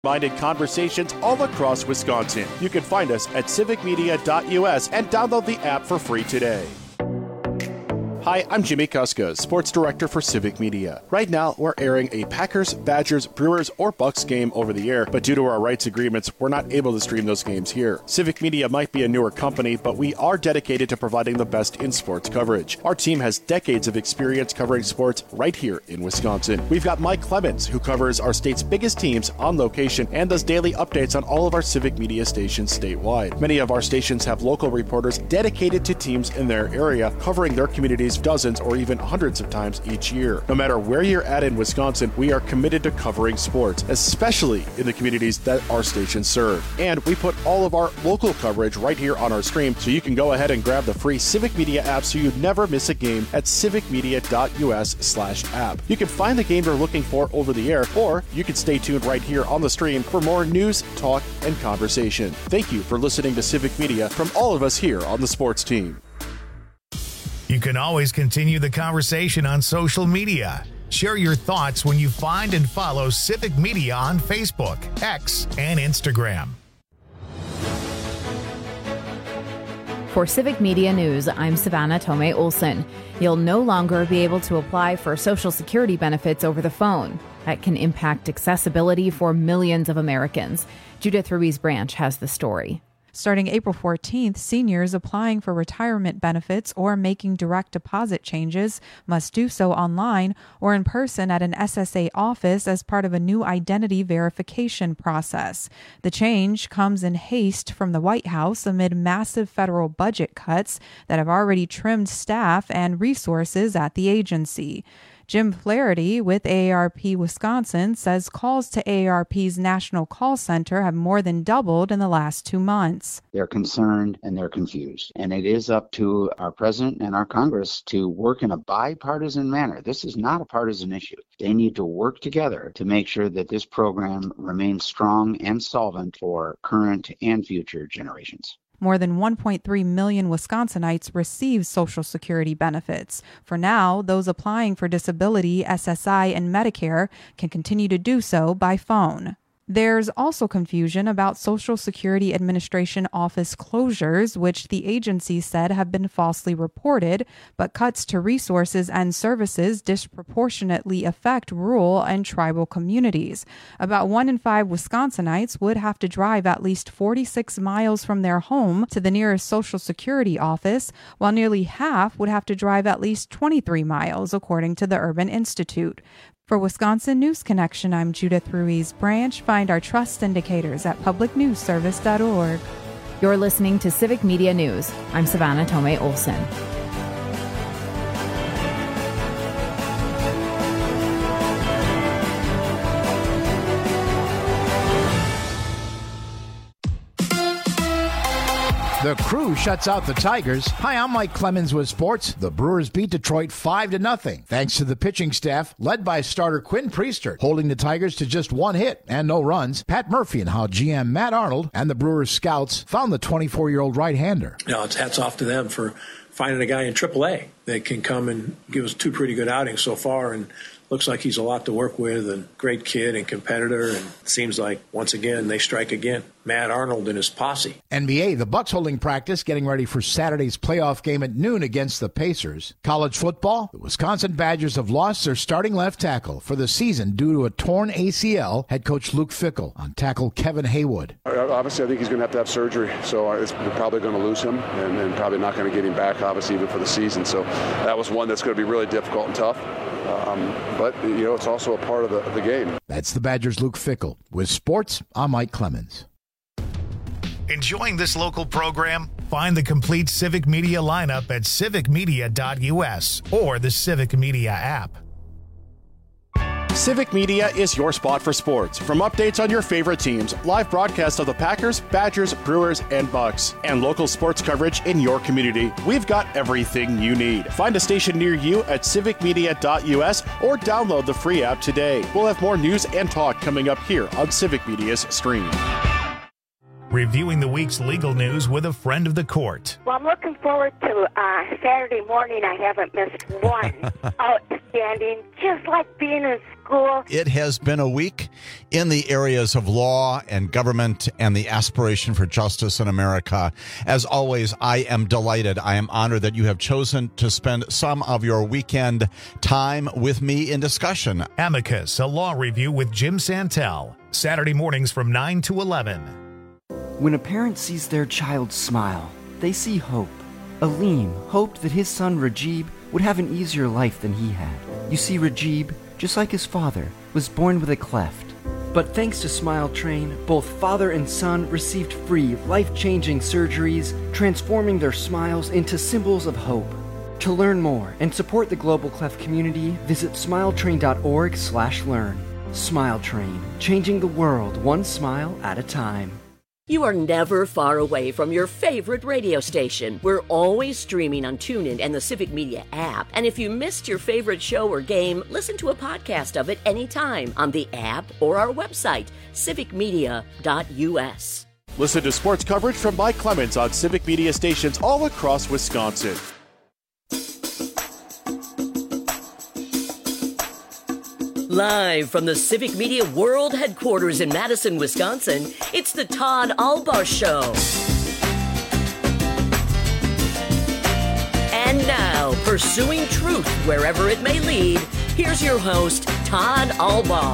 Minded conversations all across Wisconsin. You can find us at civicmedia.us and download the app for free today. Hi, I'm Jimmy Kuska, Sports Director for Civic Media. Right now, we're airing a Packers, Badgers, Brewers, or Bucks game over the air, but due to our rights agreements, we're not able to stream those games here. Civic Media might be a newer company, but we are dedicated to providing the best in sports coverage. Our team has decades of experience covering sports right here in Wisconsin. We've got Mike Clemens, who covers our state's biggest teams on location and does daily updates on all of our Civic Media stations statewide. Many of our stations have local reporters dedicated to teams in their area, covering their communities dozens or even hundreds of times each year. No matter where you're at in Wisconsin, we are committed to covering sports, especially in the communities that our stations serve. And we put all of our local coverage right here on our stream, so you can go ahead and grab the free Civic Media app so you never miss a game at civicmedia.us/app. You can find the game you're looking for over the air, or you can stay tuned right here on the stream for more news, talk, and conversation. Thank you for listening to Civic Media from all of us here on the sports team. You can always continue the conversation on social media. Share your thoughts when you find and follow Civic Media on Facebook, X, and Instagram. For Civic Media News, I'm Savannah Tomei Olson. You'll no longer be able to apply for Social Security benefits over the phone. That can impact accessibility for millions of Americans. Judith Ruiz Branch has the story. Starting April 14th, seniors applying for retirement benefits or making direct deposit changes must do so online or in person at an SSA office as part of a new identity verification process. The change comes in haste from the White House amid massive federal budget cuts that have already trimmed staff and resources at the agency. Jim Flaherty with AARP Wisconsin says calls to AARP's National Call Center have more than doubled in the last 2 months. They're concerned and they're confused. And it is up to our president and our Congress to work in a bipartisan manner. This is not a partisan issue. They need to work together to make sure that this program remains strong and solvent for current and future generations. More than 1.3 million Wisconsinites receive Social Security benefits. For now, those applying for disability, SSI, and Medicare can continue to do so by phone. There's also confusion about Social Security Administration office closures, which the agency said have been falsely reported, but cuts to resources and services disproportionately affect rural and tribal communities. About 1 in 5 Wisconsinites would have to drive at least 46 miles from their home to the nearest Social Security office, while nearly half would have to drive at least 23 miles, according to the Urban Institute. For Wisconsin News Connection, I'm Judith Ruiz Branch. Find our trust indicators at publicnewsservice.org. You're listening to Civic Media News. I'm Savannah Tomei Olson. The Crew shuts out the Tigers. Hi, I'm Mike Clemens with sports. The Brewers beat Detroit 5-0, thanks to the pitching staff led by starter Quinn Priester, holding the Tigers to just 1 hit and no runs. Pat Murphy and how GM Matt Arnold and the Brewers scouts found the 24-year-old right-hander. It's hats off to them for finding a guy in AAA that can come and give us 2 pretty good outings so far, and looks like he's a lot to work with, and great kid and competitor, and it seems like, once again, they strike again. Matt Arnold and his posse. NBA, the Bucks holding practice, getting ready for Saturday's playoff game at noon against the Pacers. College football, the Wisconsin Badgers have lost their starting left tackle for the season due to a torn ACL. Head coach Luke Fickell on tackle Kevin Haywood. Obviously, I think he's going to have surgery, so we're probably going to lose him and probably not going to get him back, obviously, even for the season. So that was one that's going to be really difficult and tough. But, it's also a part of the game. That's the Badgers' Luke Fickell. With sports, I'm Mike Clemens. Enjoying this local program? Find the complete Civic Media lineup at civicmedia.us or the Civic Media app. Civic Media is your spot for sports. From updates on your favorite teams, live broadcasts of the Packers, Badgers, Brewers, and Bucks, and local sports coverage in your community, we've got everything you need. Find a station near you at civicmedia.us or download the free app today. We'll have more news and talk coming up here on Civic Media's stream. reviewing the week's legal news with a friend of the court. Well, I'm looking forward to Saturday morning. I haven't missed one. Outstanding, just like being in school. It has been a week in the areas of law and government and the aspiration for justice in America. As always, I am delighted. I am honored that you have chosen to spend some of your weekend time with me in discussion. Amicus, a law review with Jim Santel. Saturday mornings from 9 to 11. When a parent sees their child smile, they see hope. Aleem hoped that his son Rajib would have an easier life than he had. You see, Rajib, just like his father, was born with a cleft. But thanks to Smile Train, both father and son received free, life-changing surgeries, transforming their smiles into symbols of hope. To learn more and support the Global Cleft community, visit smiletrain.org/learn. Smile Train, changing the world one smile at a time. You are never far away from your favorite radio station. We're always streaming on TuneIn and the Civic Media app. And if you missed your favorite show or game, listen to a podcast of it anytime on the app or our website, civicmedia.us. Listen to sports coverage from Mike Clemens on Civic Media stations all across Wisconsin. Live from the Civic Media World Headquarters in Madison, Wisconsin, it's the Todd Albaugh Show. And now, pursuing truth wherever it may lead, here's your host, Todd Albaugh.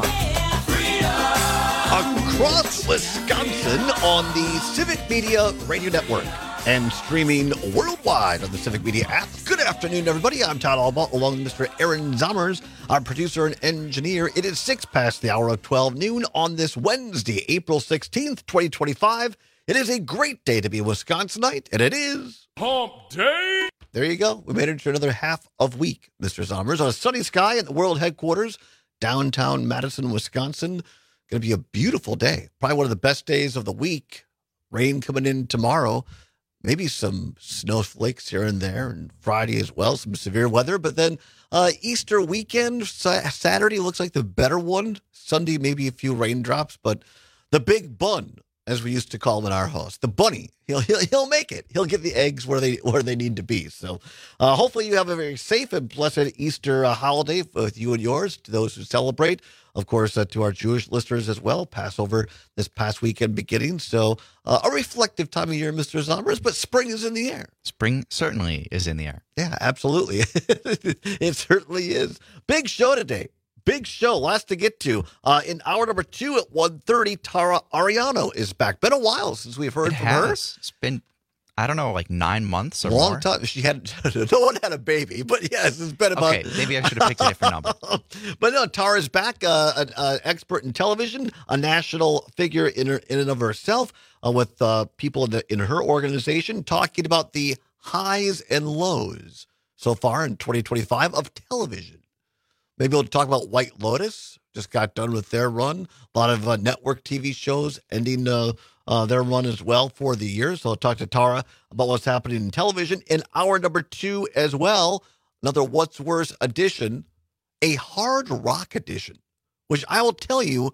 Across Wisconsin on the Civic Media Radio Network and streaming worldwide on the Civic Media app. Good afternoon, everybody. I'm Todd Albaugh, along with Mr. Aaron Zommers, our producer and engineer. It is 6 past the hour of 12 noon on this Wednesday, April 16th, 2025. It is a great day to be a Wisconsinite, and it is Hump Day. There you go. We made it to another half of week, Mr. Zommers, on a sunny sky at the world headquarters, downtown Madison, Wisconsin. Going to be a beautiful day. Probably one of the best days of the week. Rain coming in tomorrow. Maybe some snowflakes here and there, and Friday as well, some severe weather. But then Easter weekend, Saturday looks like the better one. Sunday, maybe a few raindrops. But the big bun, as we used to call him in our house, the bunny, he'll make it. He'll get the eggs where they need to be. So hopefully you have a very safe and blessed Easter holiday with you and yours, to those who celebrate. Of course, to our Jewish listeners as well, Passover this past weekend beginning. So a reflective time of year, Mr. Zommers, but spring is in the air. Spring certainly is in the air. Yeah, absolutely. It certainly is. Big show today. Big show. Lots to get to. In hour number 2 at 1:30, Tara Ariano is back. Been a while since we've heard from her. It's been, I don't know, like 9 months or long more. Time. She had no one had a baby, but yes, it's been about. Okay, maybe I should have picked a different number. But no, Tara's back, an expert in television, a national figure in and of herself, with people in her organization, talking about the highs and lows so far in 2025 of television. Maybe we'll talk about White Lotus. Just got done with their run. A lot of network TV shows ending their run as well for the year. So I'll talk to Tara about what's happening in television. In hour number 2 as well, another What's Worse edition, a hard rock edition, which I will tell you,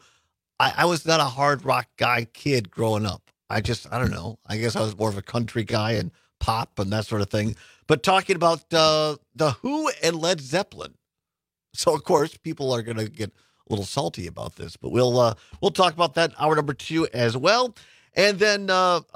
I was not a hard rock kid growing up. I don't know. I guess I was more of a country guy and pop and that sort of thing. But talking about the Who and Led Zeppelin. So, of course, people are going to get a little salty about this, but we'll talk about that in hour number 2 as well. And then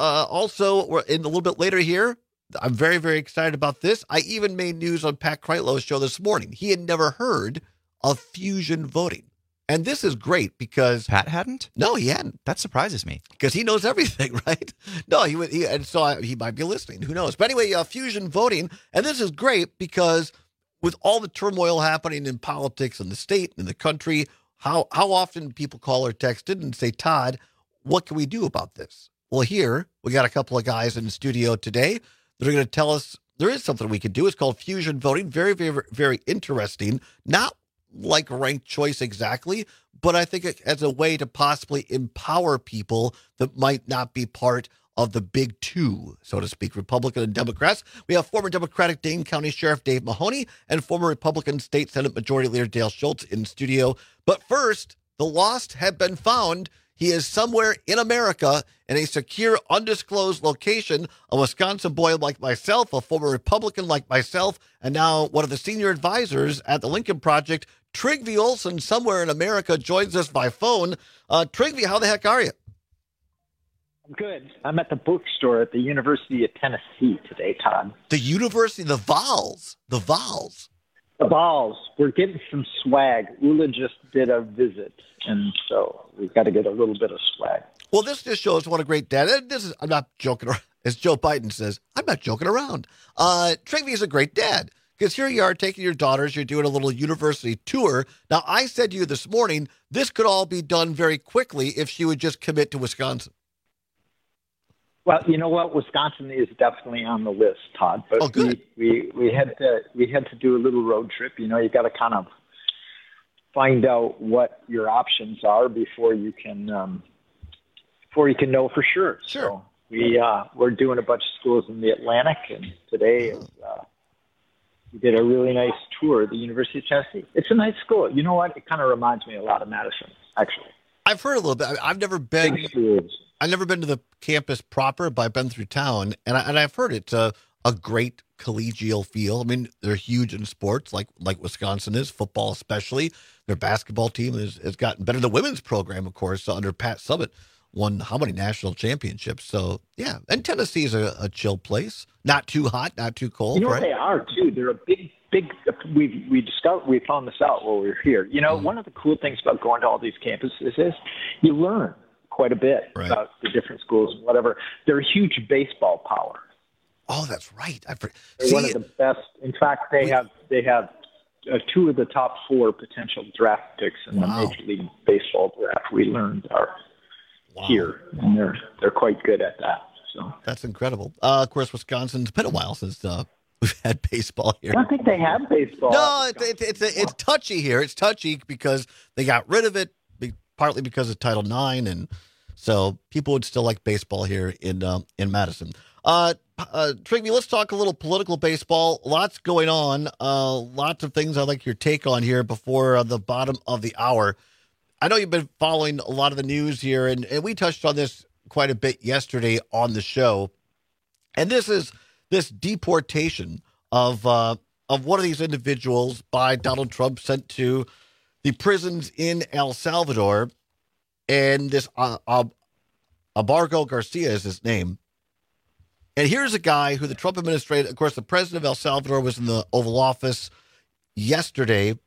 also, we're in a little bit later here, I'm very, very excited about this. I even made news on Pat Kreitlow's show this morning. He had never heard of fusion voting. And this is great because... Pat hadn't? No, he hadn't. That surprises me. Because he knows everything, right? No, and so he might be listening. Who knows? But anyway, fusion voting. And this is great because with all the turmoil happening in politics in the state and the country, how often people call or text in and say, Todd, what can we do about this? Well, here, we got a couple of guys in the studio today that are going to tell us there is something we can do. It's called fusion voting. Very, very, very interesting. Not like ranked choice exactly, but I think as a way to possibly empower people that might not be part of the big two, so to speak, Republican and Democrats. We have former Democratic Dane County Sheriff Dave Mahoney and former Republican State Senate Majority Leader Dale Schultz in studio. But first, the lost have been found. He is somewhere in America in a secure, undisclosed location, a Wisconsin boy like myself, a former Republican like myself, and now one of the senior advisors at the Lincoln Project. Trygve Olsen, somewhere in America, joins us by phone. Trygve, how the heck are you? I'm good. I'm at the bookstore at the University of Tennessee today, Todd. The University, the Vols. The Vols. The Vols. We're getting some swag. Ula just did a visit, and so we've got to get a little bit of swag. Well, this just shows what a great dad. I'm not joking around. As Joe Biden says, I'm not joking around. Trygve is a great dad. Because here you are taking your daughters, you're doing a little university tour. Now, I said to you this morning, this could all be done very quickly if she would just commit to Wisconsin. Well, you know what? Wisconsin is definitely on the list, Todd. But we had to do a little road trip. You know, you got to kind of find out what your options are before you can know for sure. Sure. So we're doing a bunch of schools in the Atlantic, and today is. We did a really nice tour at the University of Tennessee. It's a nice school. You know what? It kind of reminds me a lot of Madison, actually. I've heard a little bit. I've never been to the campus proper, but I've been through town, and I've heard it's a great collegial feel. I mean, they're huge in sports, like Wisconsin is, football especially. Their basketball team has gotten better. The women's program, of course, under Pat Summitt, won how many national championships? So, yeah. And Tennessee is a chill place. Not too hot, not too cold, You know right? They are, too. They're a big, we found this out while we were here. You know, one of the cool things about going to all these campuses is you learn quite a bit about the different schools and whatever. They're a huge baseball power. Oh, that's right. They're one of the best. In fact, they have two of the top 4 potential draft picks in the Major League Baseball draft. We learned are here, and they're quite good at that. So that's incredible. Of course, Wisconsin's been a while since we've had baseball here. I don't think they have baseball. No, it's touchy here. It's touchy because they got rid of it, partly because of Title IX, and so people would still like baseball here in Madison. Trygve, let's talk a little political baseball. Lots going on. Lots of things I'd like your take on here before the bottom of the hour. I know you've been following a lot of the news here, and we touched on this quite a bit yesterday on the show. And this is this deportation of one of these individuals by Donald Trump sent to the prisons in El Salvador. And this Abargo Garcia is his name. And here's a guy who the Trump administration, of course, the president of El Salvador was in the Oval Office yesterday.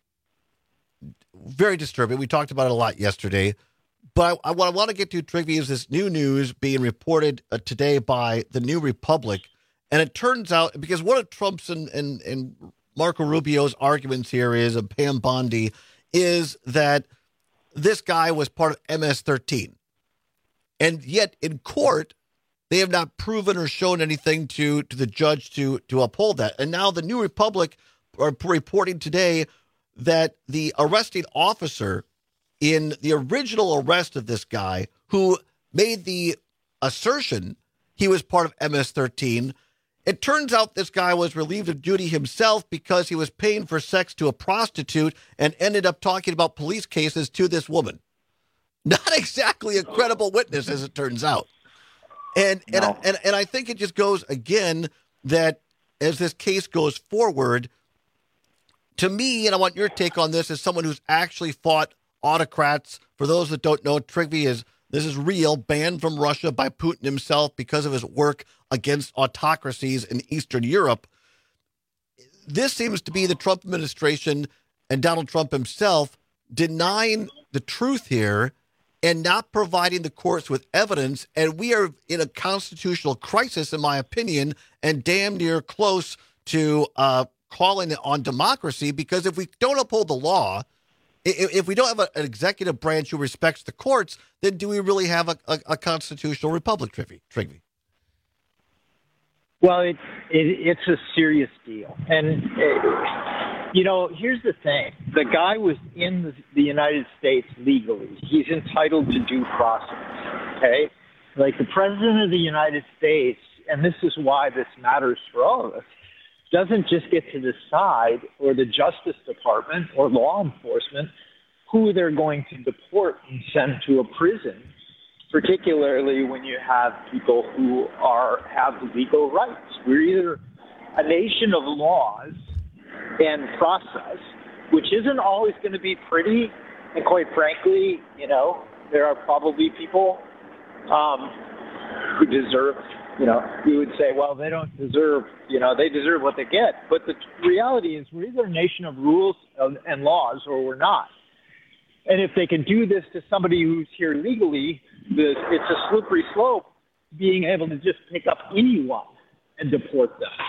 Very disturbing. We talked about it a lot yesterday. But what I want to get to, Trygve, is this new news being reported today by the New Republic. And it turns out, because one of Trump's and Marco Rubio's arguments here is, and Pam Bondi, is that this guy was part of MS-13. And yet in court, they have not proven or shown anything to the judge to uphold that. And now the New Republic are reporting today that the arresting officer in the original arrest of this guy who made the assertion he was part of MS-13, it turns out this guy was relieved of duty himself because he was paying for sex to a prostitute and ended up talking about police cases to this woman. Not exactly a credible witness, as it turns out. And I think it just goes again that as this case goes forward, to me, and I want your take on this, as someone who's actually fought autocrats. For those that don't know, Trygve this is real, banned from Russia by Putin himself because of his work against autocracies in Eastern Europe. This seems to be the Trump administration and Donald Trump himself denying the truth here and not providing the courts with evidence. And we are in a constitutional crisis, in my opinion, and damn near close to calling it on democracy, because if we don't uphold the law, if we don't have an executive branch who respects the courts, then do we really have a constitutional republic, Trygve? Well, it's a serious deal. And, here's the thing. The guy was in the United States legally. He's entitled to due process, okay? Like the president of the United States, and this is why this matters for all of us, doesn't just get to decide, or the Justice Department or law enforcement who they're going to deport and send to a prison, particularly when you have people who have legal rights. We're either a nation of laws and process, which isn't always going to be pretty, and quite frankly, there are probably people who deserve, we would say, well, they don't deserve, they deserve what they get. But the reality is we're either a nation of rules and laws or we're not. And if they can do this to somebody who's here legally, it's a slippery slope being able to just pick up anyone and deport them.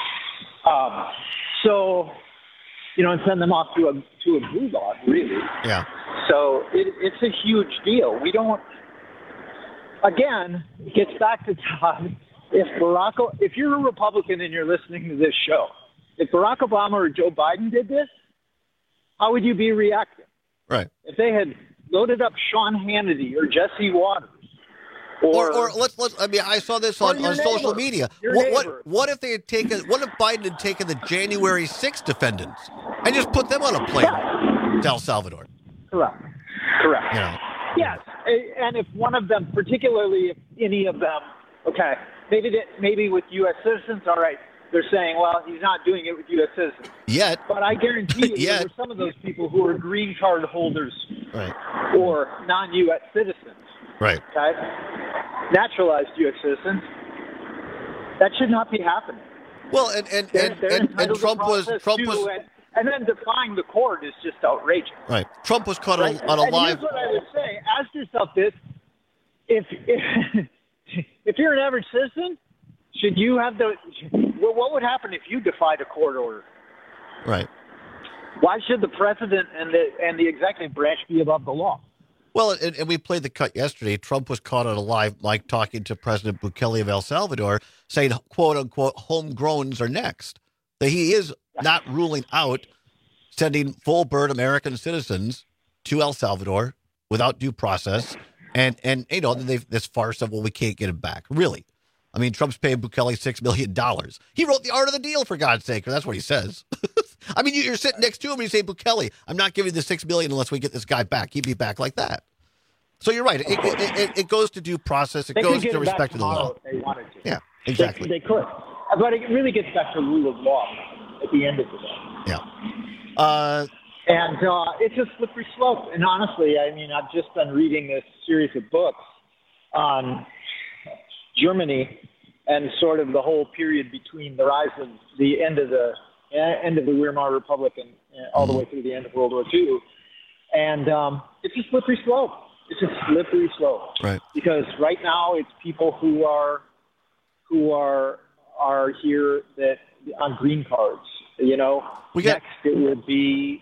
And send them off to a gulag, really. Yeah. So it's a huge deal. We don't. Again, it gets back to Todd. If you're a Republican and you're listening to this show, if Barack Obama or Joe Biden did this, how would you be reacting? Right. If they had loaded up Sean Hannity or Jesse Waters, or let's. I mean, I saw this on social media. What if they had taken? What if Biden had taken the January 6th defendants and just put them on a plane to El Salvador? Correct. Yes, and if one of them, particularly if any of them, okay, maybe with U.S. citizens, all right, they're saying, well, he's not doing it with U.S. citizens yet. But I guarantee you, there were some of those people who are green card holders, right, or non-U.S. citizens. Right. Okay. Naturalized U.S. citizens. That should not be happening. Well, and Trump was, and then defying the court is just outrageous. Right. Trump was caught on a live. Here's what I would say: ask yourself this: if you're an average citizen, should you have what would happen if you defied a court order? Right. Why should the president and the executive branch be above the law? Well, and we played the cut yesterday. Trump was caught on a live mic talking to President Bukele of El Salvador, saying, quote unquote, homegrowns are next. That he is not ruling out sending full-bird American citizens to El Salvador without due process. And they've this farce of, well, we can't get him back. Really? I mean, Trump's paying Bukele $6 million. He wrote the art of the deal, for God's sake. That's what he says. I mean, you're sitting next to him and you say, Bukele, I'm not giving you the $6 million unless we get this guy back. He'd be back like that. So you're right. It goes to due process. It goes to respect of the law. If they wanted to. Yeah, exactly. They could. But it really gets back to rule of law at the end of the day. Yeah. And it's a slippery slope. And honestly, I mean, I've just been reading this series of books on Germany and sort of the whole period between the rise of the end of the Weimar Republic and all the way through the end of World War II. And it's a slippery slope. It's a slippery slope. Right. Because right now it's people who are here that on green cards. Next it would be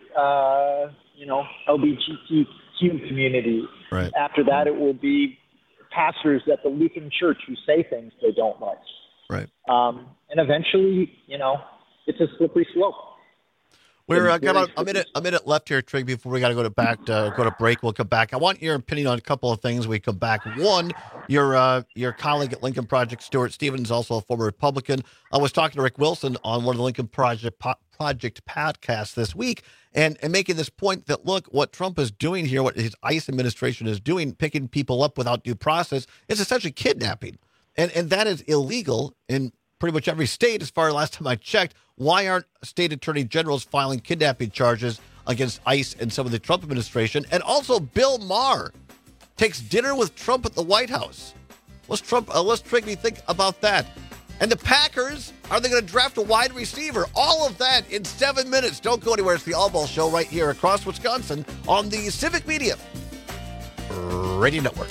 LGBTQ community. Right. After that, it will be pastors at the Lutheran Church who say things they don't like. Right. And eventually, it's a slippery slope. We're got a minute left here, Trig, before we got to go to break. We'll come back. I want your opinion on a couple of things. We come back. One, your colleague at Lincoln Project, Stuart Stevens, also a former Republican. I was talking to Rick Wilson on one of the Lincoln Project podcasts this week, and making this point that, look, what Trump is doing here, what his ICE administration is doing, picking people up without due process, is essentially kidnapping, and that is illegal in pretty much every state. As far as last time I checked, why aren't state attorney generals filing kidnapping charges against ICE and some of the Trump administration? And also, Bill Maher takes dinner with Trump at the White House. Let's Trigney think about that. And the Packers, are they going to draft a wide receiver? All of that in 7 minutes. Don't go anywhere. It's the All Ball Show right here across Wisconsin on the Civic Media Radio Network.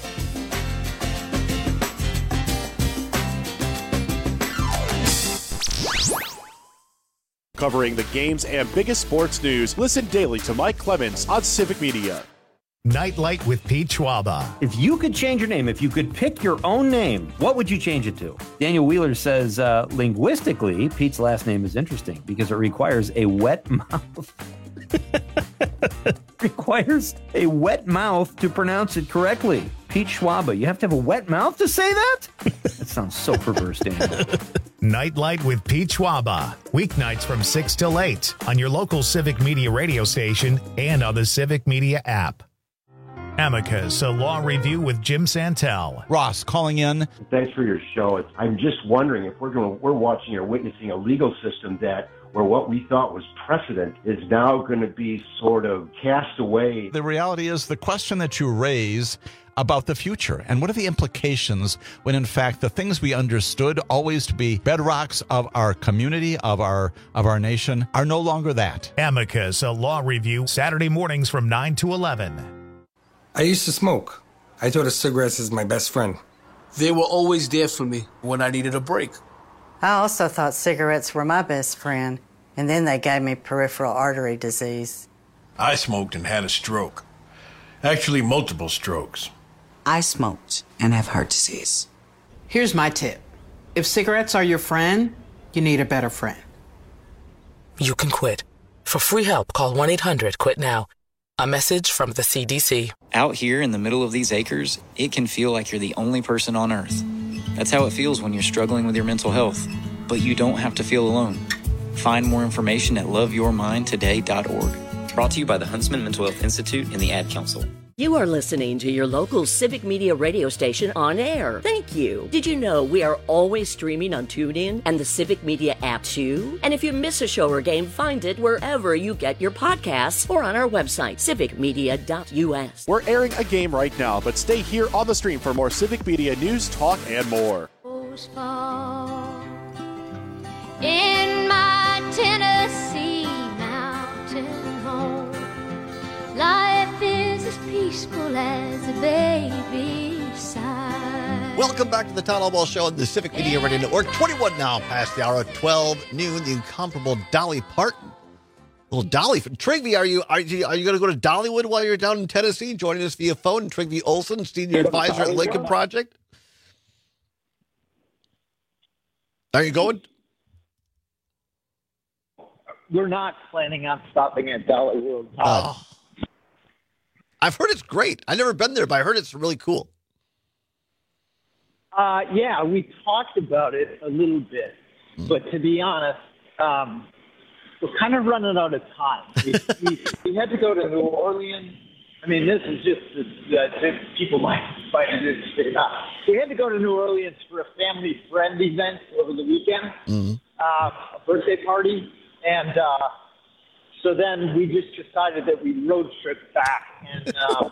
Covering the games and biggest sports news, listen daily to Mike Clemens on Civic Media. Nightlight with Pete Schwaba. If you could change your name, if you could pick your own name, what would you change it to? Daniel Wheeler says, linguistically, Pete's last name is interesting because it requires a wet mouth. Requires a wet mouth to pronounce it correctly. Pete Schwaba. You have to have a wet mouth to say that? That sounds so perverse, Daniel. Nightlight with Pete Schwaba. Weeknights from 6 till 8 on your local Civic Media radio station and on the Civic Media app. Amicus, a law review with Jim Santel. Ross calling in. Thanks for your show. I'm just wondering if we're watching or witnessing a legal system where what we thought was precedent is now going to be sort of cast away. The reality is the question that you raise about the future and what are the implications when in fact the things we understood always to be bedrocks of our community, of our nation, are no longer that. Amicus, a law review, Saturday mornings from 9 to 11. I used to smoke. I thought of cigarettes as my best friend. They were always there for me when I needed a break. I also thought cigarettes were my best friend, and then they gave me peripheral artery disease. I smoked and had a stroke. Actually, multiple strokes. I smoked and have heart disease. Here's my tip. If cigarettes are your friend, you need a better friend. You can quit. For free help, call 1-800-QUIT-NOW. A message from the CDC. Out here in the middle of these acres, it can feel like you're the only person on Earth. That's how it feels when you're struggling with your mental health. But you don't have to feel alone. Find more information at loveyourmindtoday.org. Brought to you by the Huntsman Mental Health Institute and the Ad Council. You are listening to your local Civic Media radio station on air. Thank you. Did you know we are always streaming on TuneIn and the Civic Media app too? And if you miss a show or game, find it wherever you get your podcasts or on our website, civicmedia.us. We're airing a game right now, but stay here on the stream for more Civic Media news, talk, and more. In my Tennessee mountain home, life is as peaceful as a baby's sigh. Welcome back to the Town Hall Ball Show on the Civic Media Radio Network. 21 now past the hour of 12 noon. The incomparable Dolly Parton. Little Dolly. Trigby, are you going to go to Dollywood while you're down in Tennessee? Joining us via phone, Trigby Olson, Senior Advisor at Lincoln Project. Are you going? We're not planning on stopping at Dollywood. Oh. I've heard it's great. I've never been there, but I heard it's really cool. Yeah, we talked about it a little bit, but to be honest, we're kind of running out of time. We had to go to New Orleans. I mean, this is just people might find it interesting. We had to go to New Orleans for a family friend event over the weekend, a birthday party, and so then we just decided that we'd road trip back, and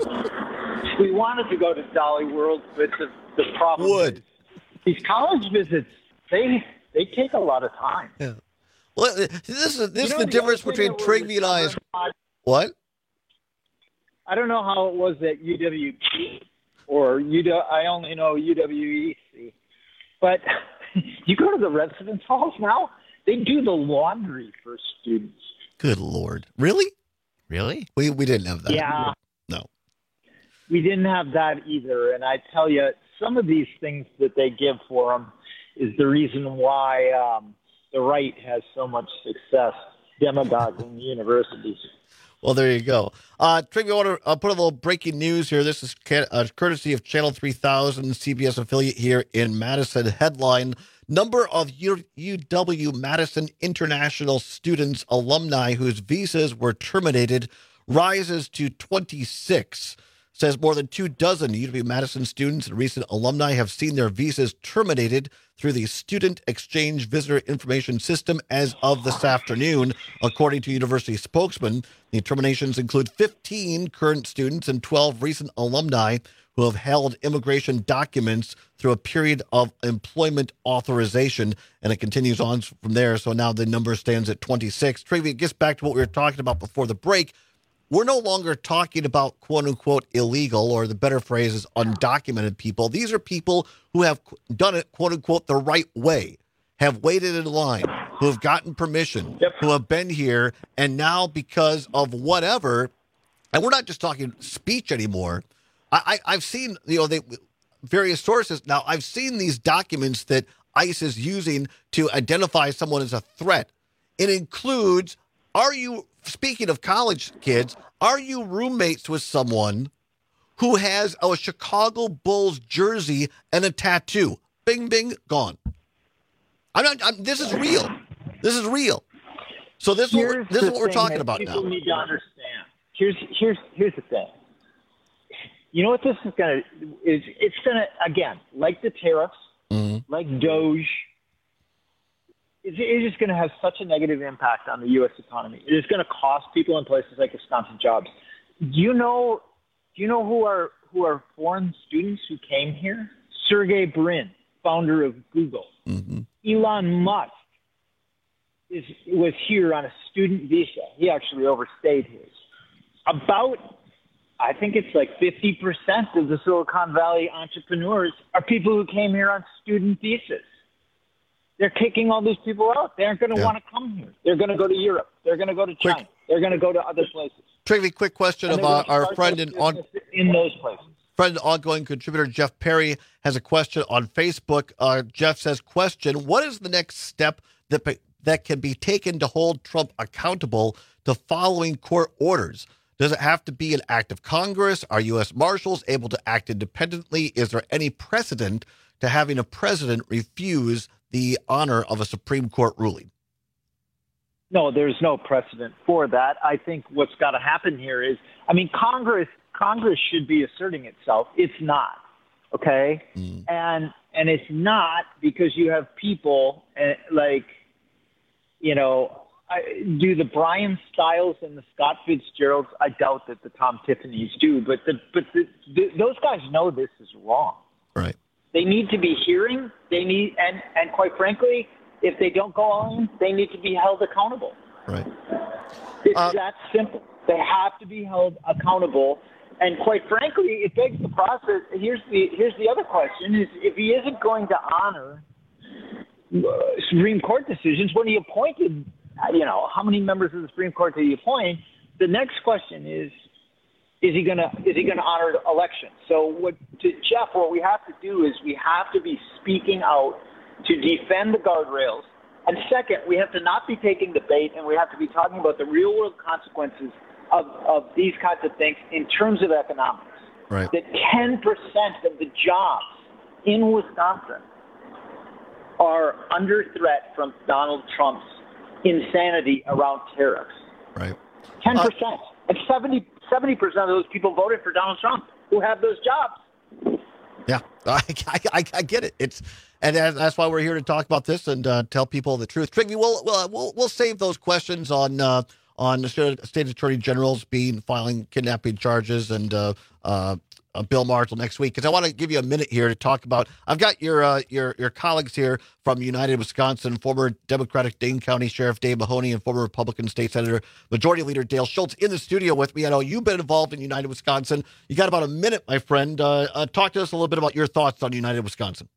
we wanted to go to Dolly World, but the problem is these college visits, they take a lot of time. Yeah. Well, this is the difference between Trigby and I. What? I don't know how it was at UWP or I only know UWEC, but you go to the residence halls now, they do the laundry for students. Good Lord. Really? Really? We didn't have that. Yeah. No. We didn't have that either. And I tell you, some of these things that they give for them is the reason why the right has so much success demagoguing universities. Well, there you go. Trigby, I want to put a little breaking news here. This is courtesy of Channel 3000, CBS affiliate here in Madison. Headline: number of UW-Madison international students, alumni whose visas were terminated rises to 26. Says more than 24 UW-Madison students and recent alumni have seen their visas terminated through the Student Exchange Visitor Information System as of this afternoon, according to university spokesman. The terminations include 15 current students and 12 recent alumni who have held immigration documents through a period of employment authorization, and it continues on from there. So now the number stands at 26. Trivia gets back to what we were talking about before the break. We're no longer talking about quote-unquote illegal, or the better phrase is undocumented people. These are people who have done it quote-unquote the right way, have waited in line, who have gotten permission, who have been here, and now because of whatever, and we're not just talking speech anymore. I've seen, various sources. Now, I've seen these documents that ICE is using to identify someone as a threat. It includes, speaking of college kids, are you roommates with someone who has a Chicago Bulls jersey and a tattoo. Bing, bing, gone. This is real. This is real. So this is what we're talking about now. People need to understand. Here's the thing. You know what this is going to is? It's going to, again, like the tariffs, like Doge. It's just going to have such a negative impact on the U.S. economy. It is going to cost people in places like Wisconsin jobs. Do you know who are foreign students who came here? Sergey Brin, founder of Google. Elon Musk was here on a student visa. He actually overstayed his. I think it's like 50% of the Silicon Valley entrepreneurs are people who came here on student visas. They're kicking all these people out. They aren't going to want to come here. They're going to go to Europe. They're going to go to China. They're going to go to other places. Trivy, quick question about our friend in those places. Friend, ongoing contributor Jeff Perry has a question on Facebook. Jeff says, question, what is the next step that can be taken to hold Trump accountable to following court orders? Does it have to be an act of Congress? Are U.S. Marshals able to act independently? Is there any precedent to having a president refuse the honor of a Supreme Court ruling? No, there's no precedent for that. I think what's got to happen here is, Congress should be asserting itself. It's not, okay? And it's not because you have people do the Brian Stiles and the Scott Fitzgeralds. I doubt that the Tom Tiffany's do, but those guys know this is wrong. Right. They need to be hearing. They need, and quite frankly, if they don't go on, they need to be held accountable. Right. It's that simple. They have to be held accountable. And quite frankly, it begs the process. Here's the other question: is if he isn't going to honor Supreme Court decisions when he appointed, how many members of the Supreme Court did he appoint? The next question is he going to honor the election? So Jeff, what we have to do is we have to be speaking out to defend the guardrails. And second, we have to not be taking the bait, and we have to be talking about the real world consequences of these kinds of things in terms of economics. Right. That 10% of the jobs in Wisconsin are under threat from Donald Trump's insanity around tariffs. Right. 10%. And 70% of those people voted for Donald Trump who have those jobs. Yeah, I get it. That's why we're here to talk about this and tell people the truth. Trigby, we'll save those questions on the state attorney general's filing kidnapping charges and Bill Maher till next week, because I want to give you a minute here to talk about. I've got your colleagues here from United Wisconsin, former Democratic Dane County Sheriff Dave Mahoney and former Republican State Senator Majority Leader Dale Schultz in the studio with me. I know you've been involved in United Wisconsin. You got about a minute, my friend. Talk to us a little bit about your thoughts on United Wisconsin.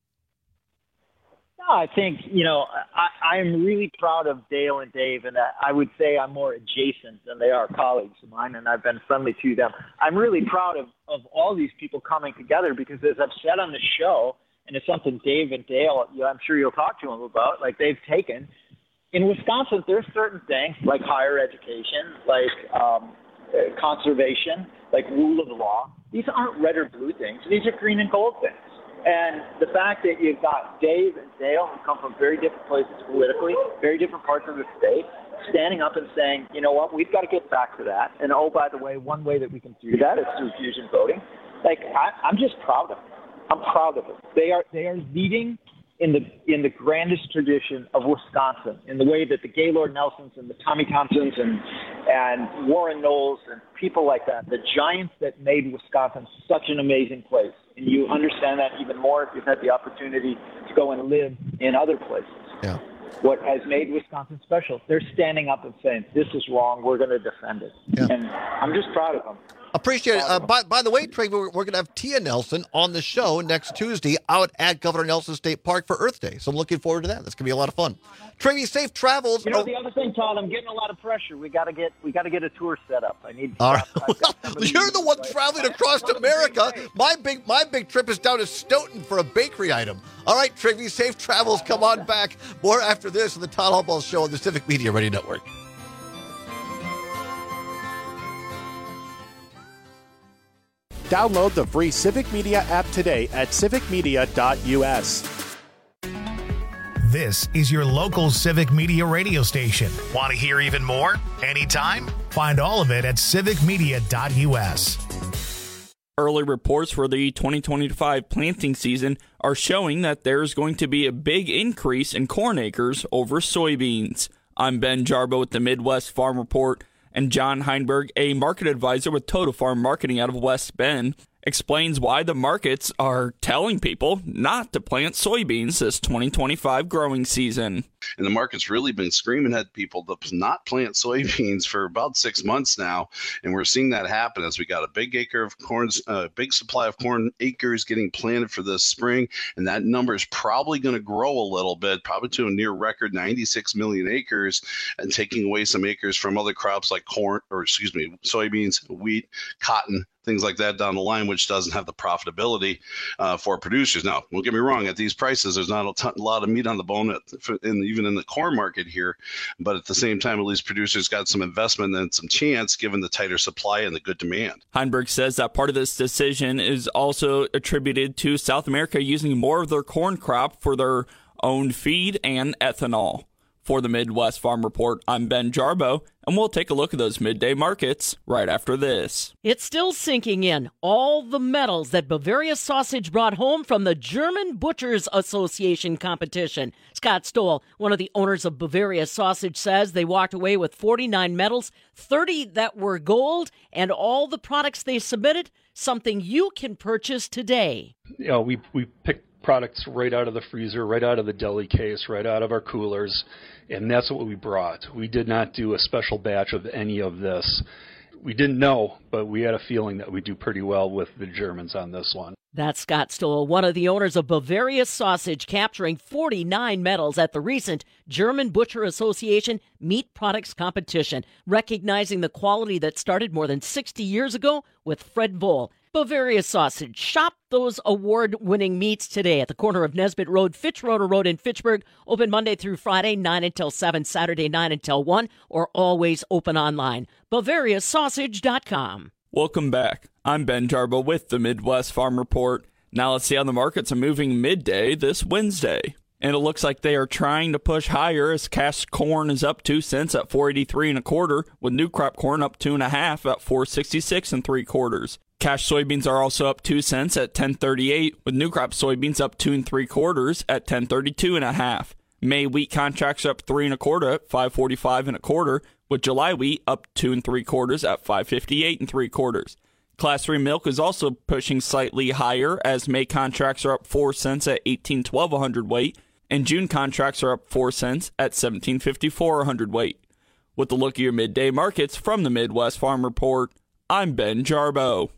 I think, I'm really proud of Dale and Dave, and I would say I'm more adjacent than they are colleagues of mine, and I've been friendly to them. I'm really proud of all these people coming together because, as I've said on the show, and it's something Dave and Dale, I'm sure you'll talk to them about, like they've taken. In Wisconsin, there's certain things like higher education, like conservation, like rule of law. These aren't red or blue things. These are green and gold things. And the fact that you've got Dave and Dale, who come from very different places politically, very different parts of the state, standing up and saying, you know what, we've got to get back to that. And oh, by the way, one way that we can do that is through fusion voting. I'm just proud of them. I'm proud of them. They are leading in the grandest tradition of Wisconsin, in the way that the Gaylord Nelsons and the Tommy Thompsons and Warren Knowles and people like that, the giants that made Wisconsin such an amazing place. And you understand that even more if you've had the opportunity to go and live in other places. Yeah. What has made Wisconsin special? They're standing up and saying, this is wrong, we're going to defend it. Yeah. And I'm just proud of them. Appreciate it. By the way, Trey, we're going to have Tia Nelson on the show next Tuesday out at Governor Nelson State Park for Earth Day. So I'm looking forward to that. That's going to be a lot of fun. Trey, safe travels. The other thing, Todd, I'm getting a lot of pressure. We got to get a tour set up. I need. All right. You're the one traveling across America. My big trip is down to Stoughton for a bakery item. All right, Trey, safe travels. Come on back. More after this on the Todd Harbaugh Show on the Civic Media Radio Network. Download the free Civic Media app today at civicmedia.us. This is your local Civic Media radio station. Want to hear even more? Anytime? Find all of it at civicmedia.us. Early reports for the 2025 planting season are showing that there's going to be a big increase in corn acres over soybeans. I'm Ben Jarbo with the Midwest Farm Report, and John Heinberg, a market advisor with Total Farm Marketing out of West Bend, explains why the markets are telling people not to plant soybeans this 2025 growing season. And the market's really been screaming at people to not plant soybeans for about 6 months now. And we're seeing that happen as we got a big acre of corn, big supply of corn acres getting planted for this spring. And that number is probably going to grow a little bit, probably to a near record 96 million acres, and taking away some acres from other crops like soybeans, wheat, cotton, things like that down the line, which doesn't have the profitability for producers. Now, don't get me wrong, at these prices, there's not a lot of meat on the bone even in the corn market here. But at the same time, at least producers got some investment and some chance given the tighter supply and the good demand. Heinberg says that part of this decision is also attributed to South America using more of their corn crop for their own feed and ethanol. For the Midwest Farm Report, I'm Ben Jarbo, and we'll take a look at those midday markets right after this. It's still sinking in. All the medals that Bavaria Sausage brought home from the German Butchers Association competition. Scott Stoll, one of the owners of Bavaria Sausage, says they walked away with 49 medals, 30 that were gold, and all the products they submitted, something you can purchase today. You know, we picked products right out of the freezer, right out of the deli case, right out of our coolers, and that's what we brought. We did not do a special batch of any of this. We didn't know, but we had a feeling that we'd do pretty well with the Germans on this one. That's Scott Stoll, one of the owners of Bavaria Sausage, capturing 49 medals at the recent German Butcher Association Meat Products Competition, recognizing the quality that started more than 60 years ago with Fred Voll. Bavaria Sausage. Shop those award-winning meats today at the corner of Nesbitt Road, Fitzroder Road in Fitchburg. Open Monday through Friday, 9 until 7, Saturday, 9 until 1, or always open online. BavariaSausage.com. Welcome back. I'm Ben Jarbo with the Midwest Farm Report. Now let's see how the markets are moving midday this Wednesday. And it looks like they are trying to push higher as cash corn is up 2 cents at $4.83 1/4, with new crop corn up 2.5 at $4.66 3/4. Cash soybeans are also up 2 cents at $10.38, with new crop soybeans up 2 3/4 at $10.32 1/2. May wheat contracts are up 3 1/4 at $5.45 1/4, with July wheat up 2 3/4 at $5.58 3/4. Class 3 milk is also pushing slightly higher as May contracts are up 4 cents at $18.12 a hundredweight, and June contracts are up 4 cents at $17.54 a hundredweight. With a look at your midday markets from the Midwest Farm Report, I'm Ben Jarbo.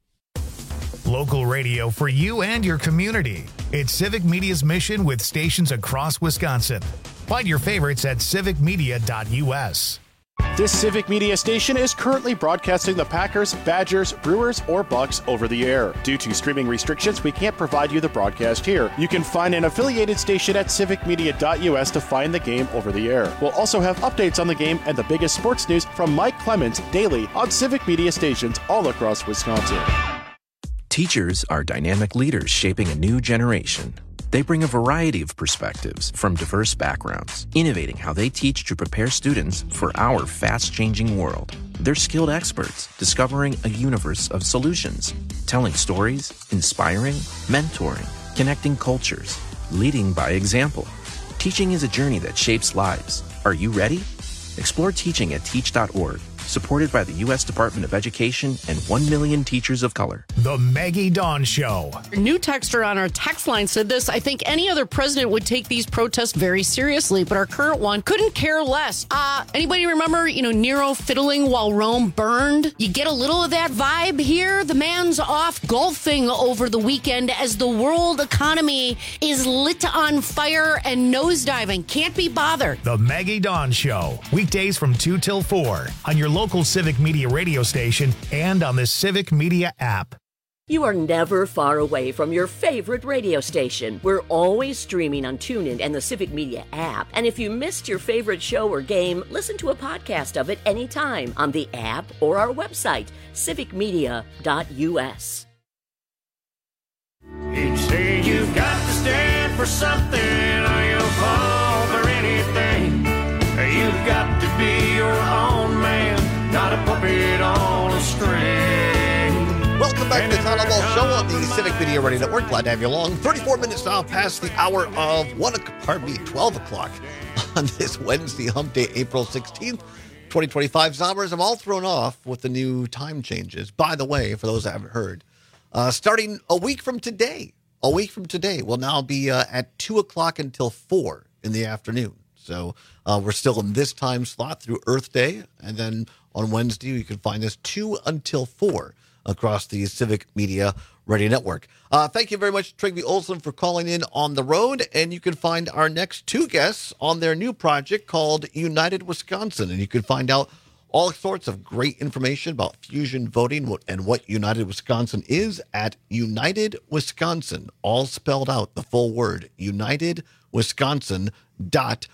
Local radio for you and your community. It's Civic Media's mission with stations across Wisconsin. Find your favorites at civicmedia.us. This Civic Media station is currently broadcasting the Packers, Badgers, Brewers, or Bucks over the air. Due to streaming restrictions, we can't provide you the broadcast here. You can find an affiliated station at civicmedia.us to find the game over the air. We'll also have updates on the game and the biggest sports news from Mike Clemens daily on Civic Media stations all across Wisconsin. Teachers are dynamic leaders shaping a new generation. They bring a variety of perspectives from diverse backgrounds, innovating how they teach to prepare students for our fast-changing world. They're skilled experts, discovering a universe of solutions, telling stories, inspiring, mentoring, connecting cultures, leading by example. Teaching is a journey that shapes lives. Are you ready? Explore teaching at teach.org. Supported by the U.S. Department of Education and 1 million teachers of color. The Maggie Dawn Show. A new texter on our text line said this: I think any other president would take these protests very seriously, but our current one couldn't care less. Anybody remember, Nero fiddling while Rome burned? You get a little of that vibe here. The man's off golfing over the weekend as the world economy is lit on fire and nosediving. Can't be bothered. The Maggie Dawn Show. Weekdays from 2 till 4 on your local Civic Media radio station and on the Civic Media app. You are never far away from your favorite radio station. We're always streaming on TuneIn and the Civic Media app. And if you missed your favorite show or game, listen to a podcast of it anytime on the app or our website, civicmedia.us. Each day you've got to stand for something or you'll fall for anything. You've got to be your own man, not a puppet on a string. Welcome back to the Town Hall Show on the Civic Media Radio Network. Glad to have you along. 34 minutes now past the hour of 12 o'clock on this Wednesday, hump day, April 16th, 2025. Zombers, I'm all thrown off with the new time changes. By the way, for those that haven't heard, starting a week from today, we'll now be at 2 o'clock until 4 in the afternoon. So we're still in this time slot through Earth Day. And then on Wednesday, you can find us 2 until 4 across the Civic Media Radio Network. Thank you very much, Trygve Olsen, for calling in on the road. And you can find our next two guests on their new project called United Wisconsin. And you can find out all sorts of great information about fusion voting and what United Wisconsin is at United Wisconsin, all spelled out, the full word, unitedwisconsin.org.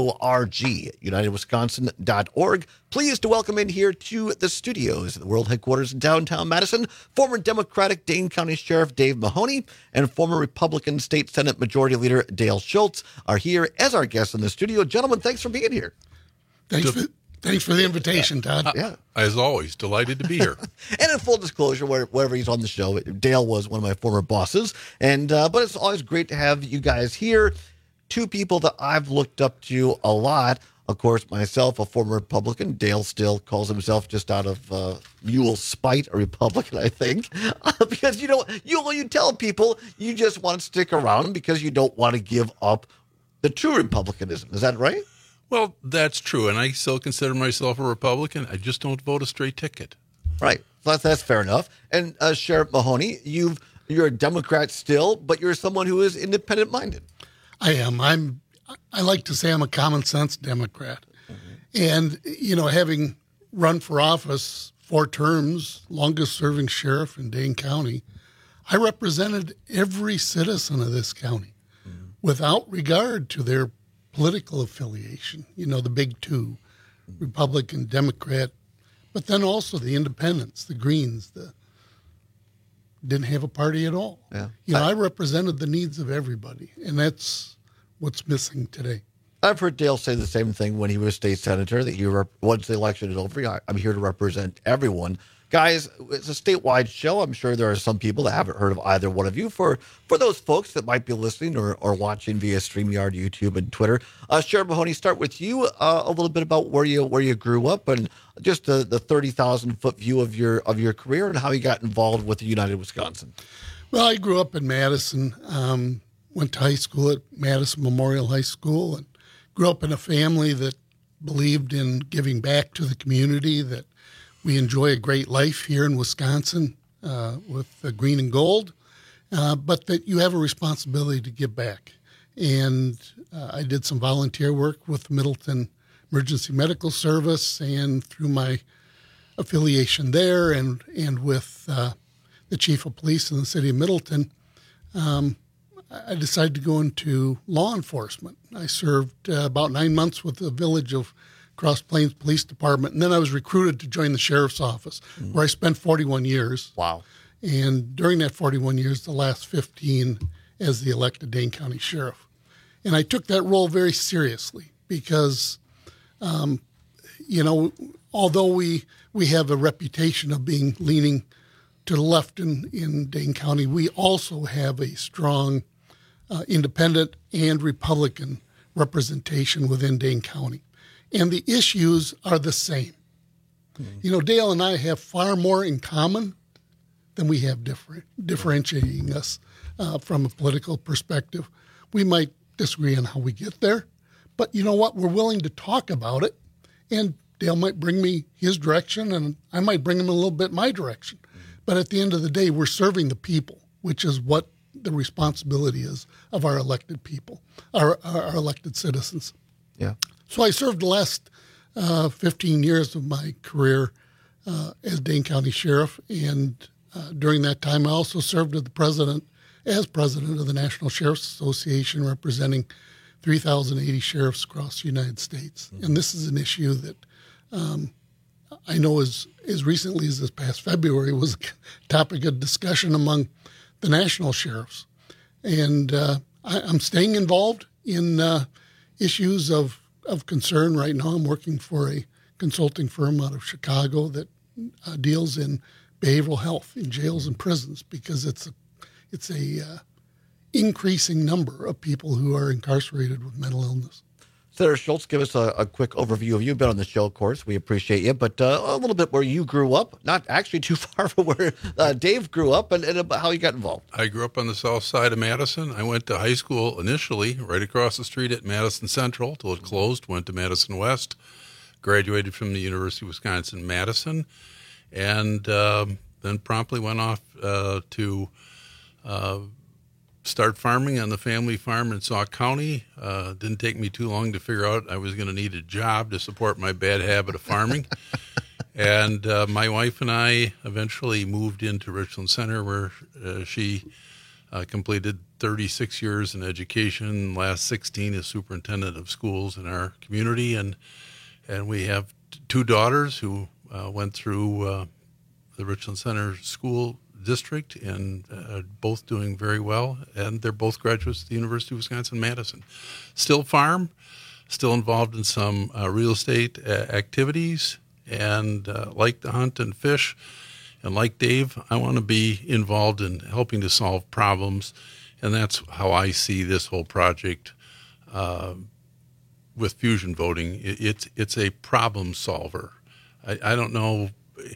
unitedwisconsin.org. Pleased to welcome in here to the studios at the world headquarters in downtown Madison, former Democratic Dane County Sheriff Dave Mahoney and former Republican State Senate Majority Leader Dale Schultz are here as our guests in the studio. Gentlemen, thanks for being here. Thanks for the invitation, Todd. Yeah. As always, delighted to be here. And in full disclosure, wherever he's on the show, Dale was one of my former bosses. And but it's always great to have you guys here. Two people that I've looked up to a lot. Of course, myself, a former Republican. Dale still calls himself, just out of mule spite, a Republican, I think. Because, you tell people you just want to stick around because you don't want to give up the true Republicanism. Is that right? Well, that's true. And I still consider myself a Republican. I just don't vote a straight ticket. Right. That's fair enough. And Sheriff Mahoney, you're a Democrat still, but you're someone who is independent-minded. I am. I like to say I'm a common sense Democrat. Mm-hmm. And, having run for office 4 terms, longest serving sheriff in Dane County, I represented every citizen of this county without regard to their political affiliation, the big two, Republican, Democrat, but then also the independents, the Greens, didn't have a party at all. Yeah. I represented the needs of everybody, and that's what's missing today. I've heard Dale say the same thing when he was state senator, that once the election is over, I'm here to represent everyone. Guys, it's a statewide show. I'm sure there are some people that haven't heard of either one of you. For those folks that might be listening or watching via StreamYard, YouTube, and Twitter, Sheriff Mahoney, start with you a little bit about where you grew up and just the 30,000-foot view of your career and how you got involved with the United Wisconsin. Well, I grew up in Madison, went to high school at Madison Memorial High School, and grew up in a family that believed in giving back to the community, that we enjoy a great life here in Wisconsin with the green and gold, but that you have a responsibility to give back. And I did some volunteer work with Middleton Emergency Medical Service, and through my affiliation there and with the chief of police in the city of Middleton, I decided to go into law enforcement. I served about 9 months with the village of Cross Plains Police Department, and then I was recruited to join the sheriff's office, where I spent 41 years. Wow. And during that 41 years, the last 15 as the elected Dane County Sheriff. And I took that role very seriously because, although we have a reputation of leaning to the left in Dane County, we also have a strong independent and Republican representation within Dane County. And the issues are the same. Mm-hmm. Dale and I have far more in common than we have differentiating us from a political perspective. We might disagree on how we get there, but you know what? We're willing to talk about it, and Dale might bring me his direction, and I might bring him a little bit my direction. Mm-hmm. But at the end of the day, we're serving the people, which is what the responsibility is of our elected people, our elected citizens. Yeah. So I served the last 15 years of my career as Dane County Sheriff, and During that time, I also served as president of the National Sheriff's Association, representing 3,080 sheriffs across the United States. And this is an issue that I know as recently as this past February was a topic of discussion among the national sheriffs. And I'm staying involved in issues of concern right now. I'm working for a consulting firm out of Chicago that deals in behavioral health in jails and prisons, because it's a increasing number of people who are incarcerated with mental illness. Senator Schultz, give us a quick overview of you. You've been on the show, of course. We appreciate you. But a little bit where you grew up, not actually too far from where Dave grew up, and about how you got involved. I grew up on the south side of Madison. I went to high school initially right across the street at Madison Central till it closed, went to Madison West, graduated from the University of Wisconsin-Madison, and then promptly went off to start farming on the family farm in Sauk County. Didn't take me too long to figure out I was going to need a job to support my bad habit of farming. And my wife and I eventually moved into Richland Center, where she completed 36 years in education, last 16 as superintendent of schools in our community. And we have two daughters who went through the Richland Center School District, and both doing very well, and they're both graduates of the University of Wisconsin-Madison. Still farm, still involved in some real estate activities, and like to hunt and fish, and like Dave, I want to be involved in helping to solve problems, and that's how I see this whole project with fusion voting. It's a problem solver. I don't know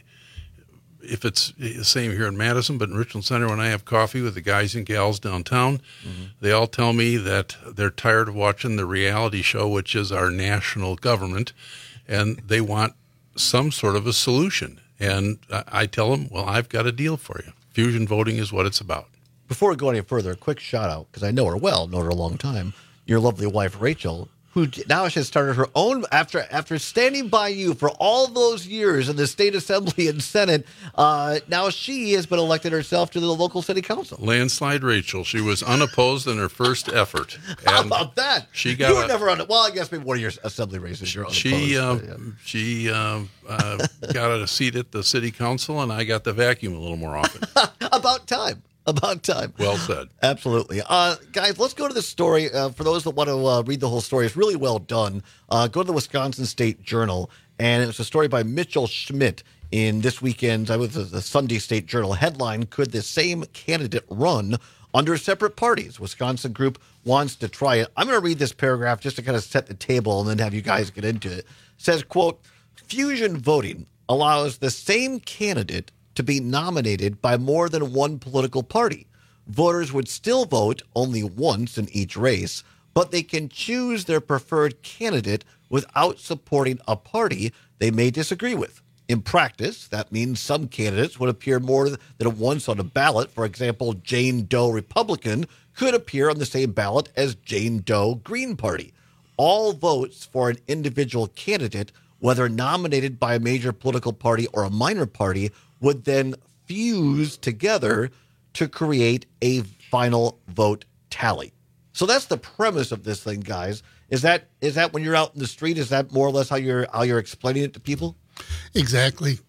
if it's the same here in Madison, but in Richland Center, when I have coffee with the guys and gals downtown, they all tell me that they're tired of watching the reality show, which is our national government, and they want some sort of a solution. And I tell them, well, I've got a deal for you. Fusion voting is what it's about. Before we go any further, a quick shout out, because I know her well, known her a long time, your lovely wife, Rachel, who now has started her own, after standing by you for all those years in the state assembly and senate, now she has been elected herself to the local city council. Landslide Rachel. She was unopposed in her first effort. How about that? She got you were never on it. Well, I guess maybe one of your assembly races you're unopposed. She got a seat at the city council, and I got the vacuum a little more often. About time. About time. Well said. Absolutely. Guys, let's go to the story. For those that want to read the whole story, it's really well done. Go to the Wisconsin State Journal, and it was a story by Mitchell Schmidt in this weekend's, the Sunday State Journal. Headline, could the same candidate run under separate parties? Wisconsin group wants to try it. I'm going to read this paragraph just to kind of set the table and then have you guys get into it. It says, quote, fusion voting allows the same candidate to be nominated by more than one political party. Voters would still vote only once in each race, but they can choose their preferred candidate without supporting a party they may disagree with. In practice, that means some candidates would appear more than once on a ballot. For example, Jane Doe Republican could appear on the same ballot as Jane Doe Green Party. All votes for an individual candidate, whether nominated by a major political party or a minor party, would then fuse together to create a final vote tally. So that's the premise of this thing, guys. Is that when you're out in the street, is that more or less how you're explaining it to people? Exactly.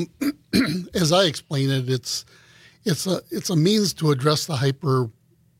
As I explain it, it's a means to address the hyper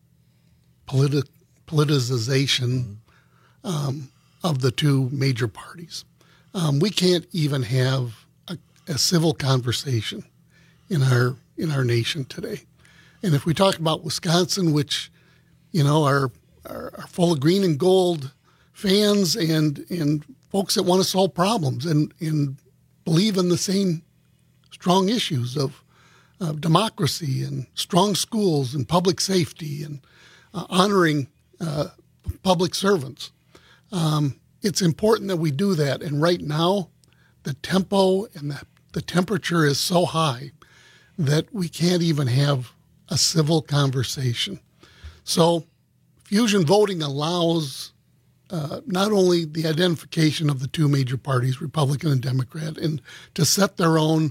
politicization of the two major parties. We can't even have a civil conversation in our nation today. And if we talk about Wisconsin, which, are full of green and gold fans and folks that want to solve problems and believe in the same strong issues of democracy and strong schools and public safety and honoring public servants, it's important that we do that. And right now, the tempo and the temperature is so high that we can't even have a civil conversation. So fusion voting allows not only the identification of the two major parties, Republican and Democrat, and to set their own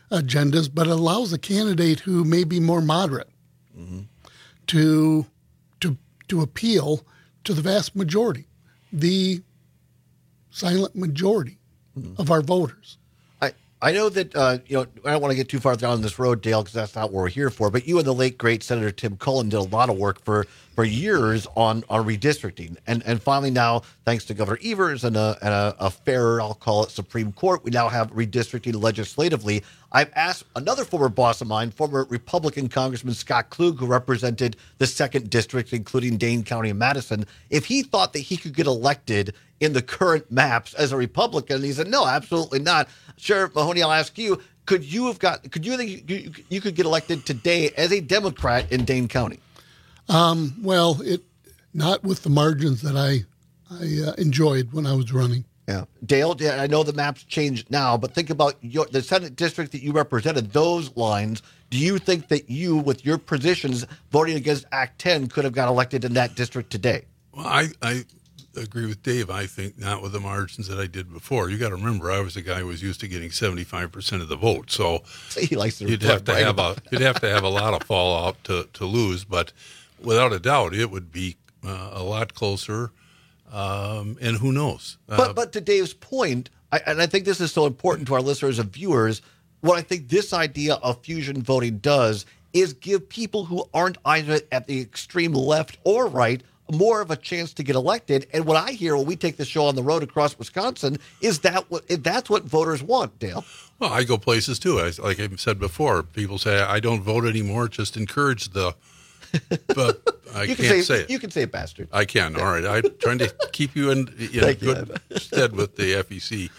agendas, but it allows a candidate who may be more moderate to appeal to the vast majority, the silent majority of our voters. I know that, I don't want to get too far down this road, Dale, because that's not what we're here for, but you and the late, great Senator Tim Cullen did a lot of work for years on redistricting. And finally now, thanks to Governor Evers and a fairer, I'll call it, Supreme Court, we now have redistricting legislatively. I've asked another former boss of mine, former Republican Congressman Scott Klug, who represented the 2nd District, including Dane County and Madison, if he thought that he could get elected in the current maps as a Republican. He said, no, absolutely not. Sheriff Mahoney, I'll ask you, could you think you could get elected today as a Democrat in Dane County? Well, not with the margins that I enjoyed when I was running. Yeah. Dale, I know the maps changed now, but think about the Senate district that you represented, those lines. Do you think that you, with your positions voting against Act 10, could have got elected in that district today? Well, I agree with Dave. I think not with the margins that I did before. You got to remember, I was a guy who was used to getting 75% of the vote. So he likes to you'd have to have a lot of fallout to lose. But without a doubt, it would be a lot closer. And who knows? But to Dave's point, and I think this is so important to our listeners and viewers, what I think this idea of fusion voting does is give people who aren't either at the extreme left or right more of a chance to get elected. And what I hear when we take the show on the road across Wisconsin is that's what voters want, Dale. Well, I go places too. Like I said before, people say I don't vote anymore. Just encourage the. But I can't say it. You can say it, bastard. I can. Yeah. All right. I'm trying to keep you in good stead with the FEC.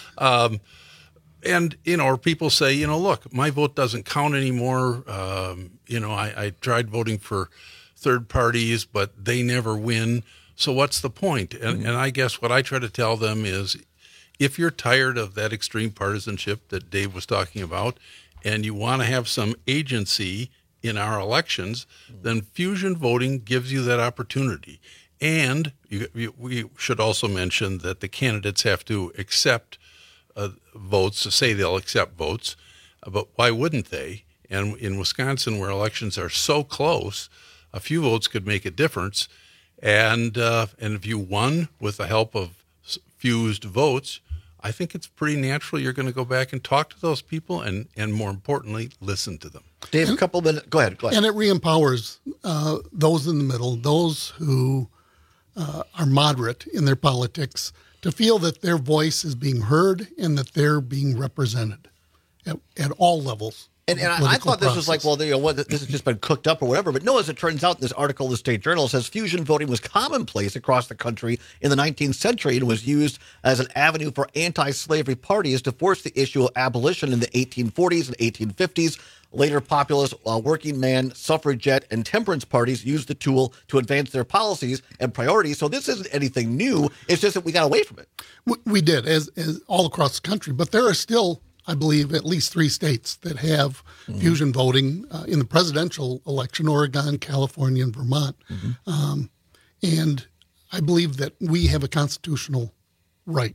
And, or people say, look, my vote doesn't count anymore. I tried voting for third parties, but they never win. So what's the point? And I guess what I try to tell them is if you're tired of that extreme partisanship that Dave was talking about and you want to have some agency in our elections, then fusion voting gives you that opportunity. And we should also mention that the candidates have to accept votes, to say they'll accept votes, but why wouldn't they? And in Wisconsin, where elections are so close, a few votes could make a difference. And if you won with the help of fused votes, I think it's pretty natural you're going to go back and talk to those people and more importantly, listen to them. Dave, a couple minutes. Go ahead. And it re-empowers those in the middle, those who are moderate in their politics, to feel that their voice is being heard and that they're being represented at all levels. And I thought this was like, this has just been cooked up or whatever. But no, as it turns out, this article in the State Journal says fusion voting was commonplace across the country in the 19th century and was used as an avenue for anti-slavery parties to force the issue of abolition in the 1840s and 1850s. Later, populist, working man, suffragette, and temperance parties used the tool to advance their policies and priorities. So this isn't anything new. It's just that we got away from it. We did, as all across the country. But there are still, I believe, at least 3 states that have fusion voting in the presidential election: Oregon, California, and Vermont. And I believe that we have a constitutional right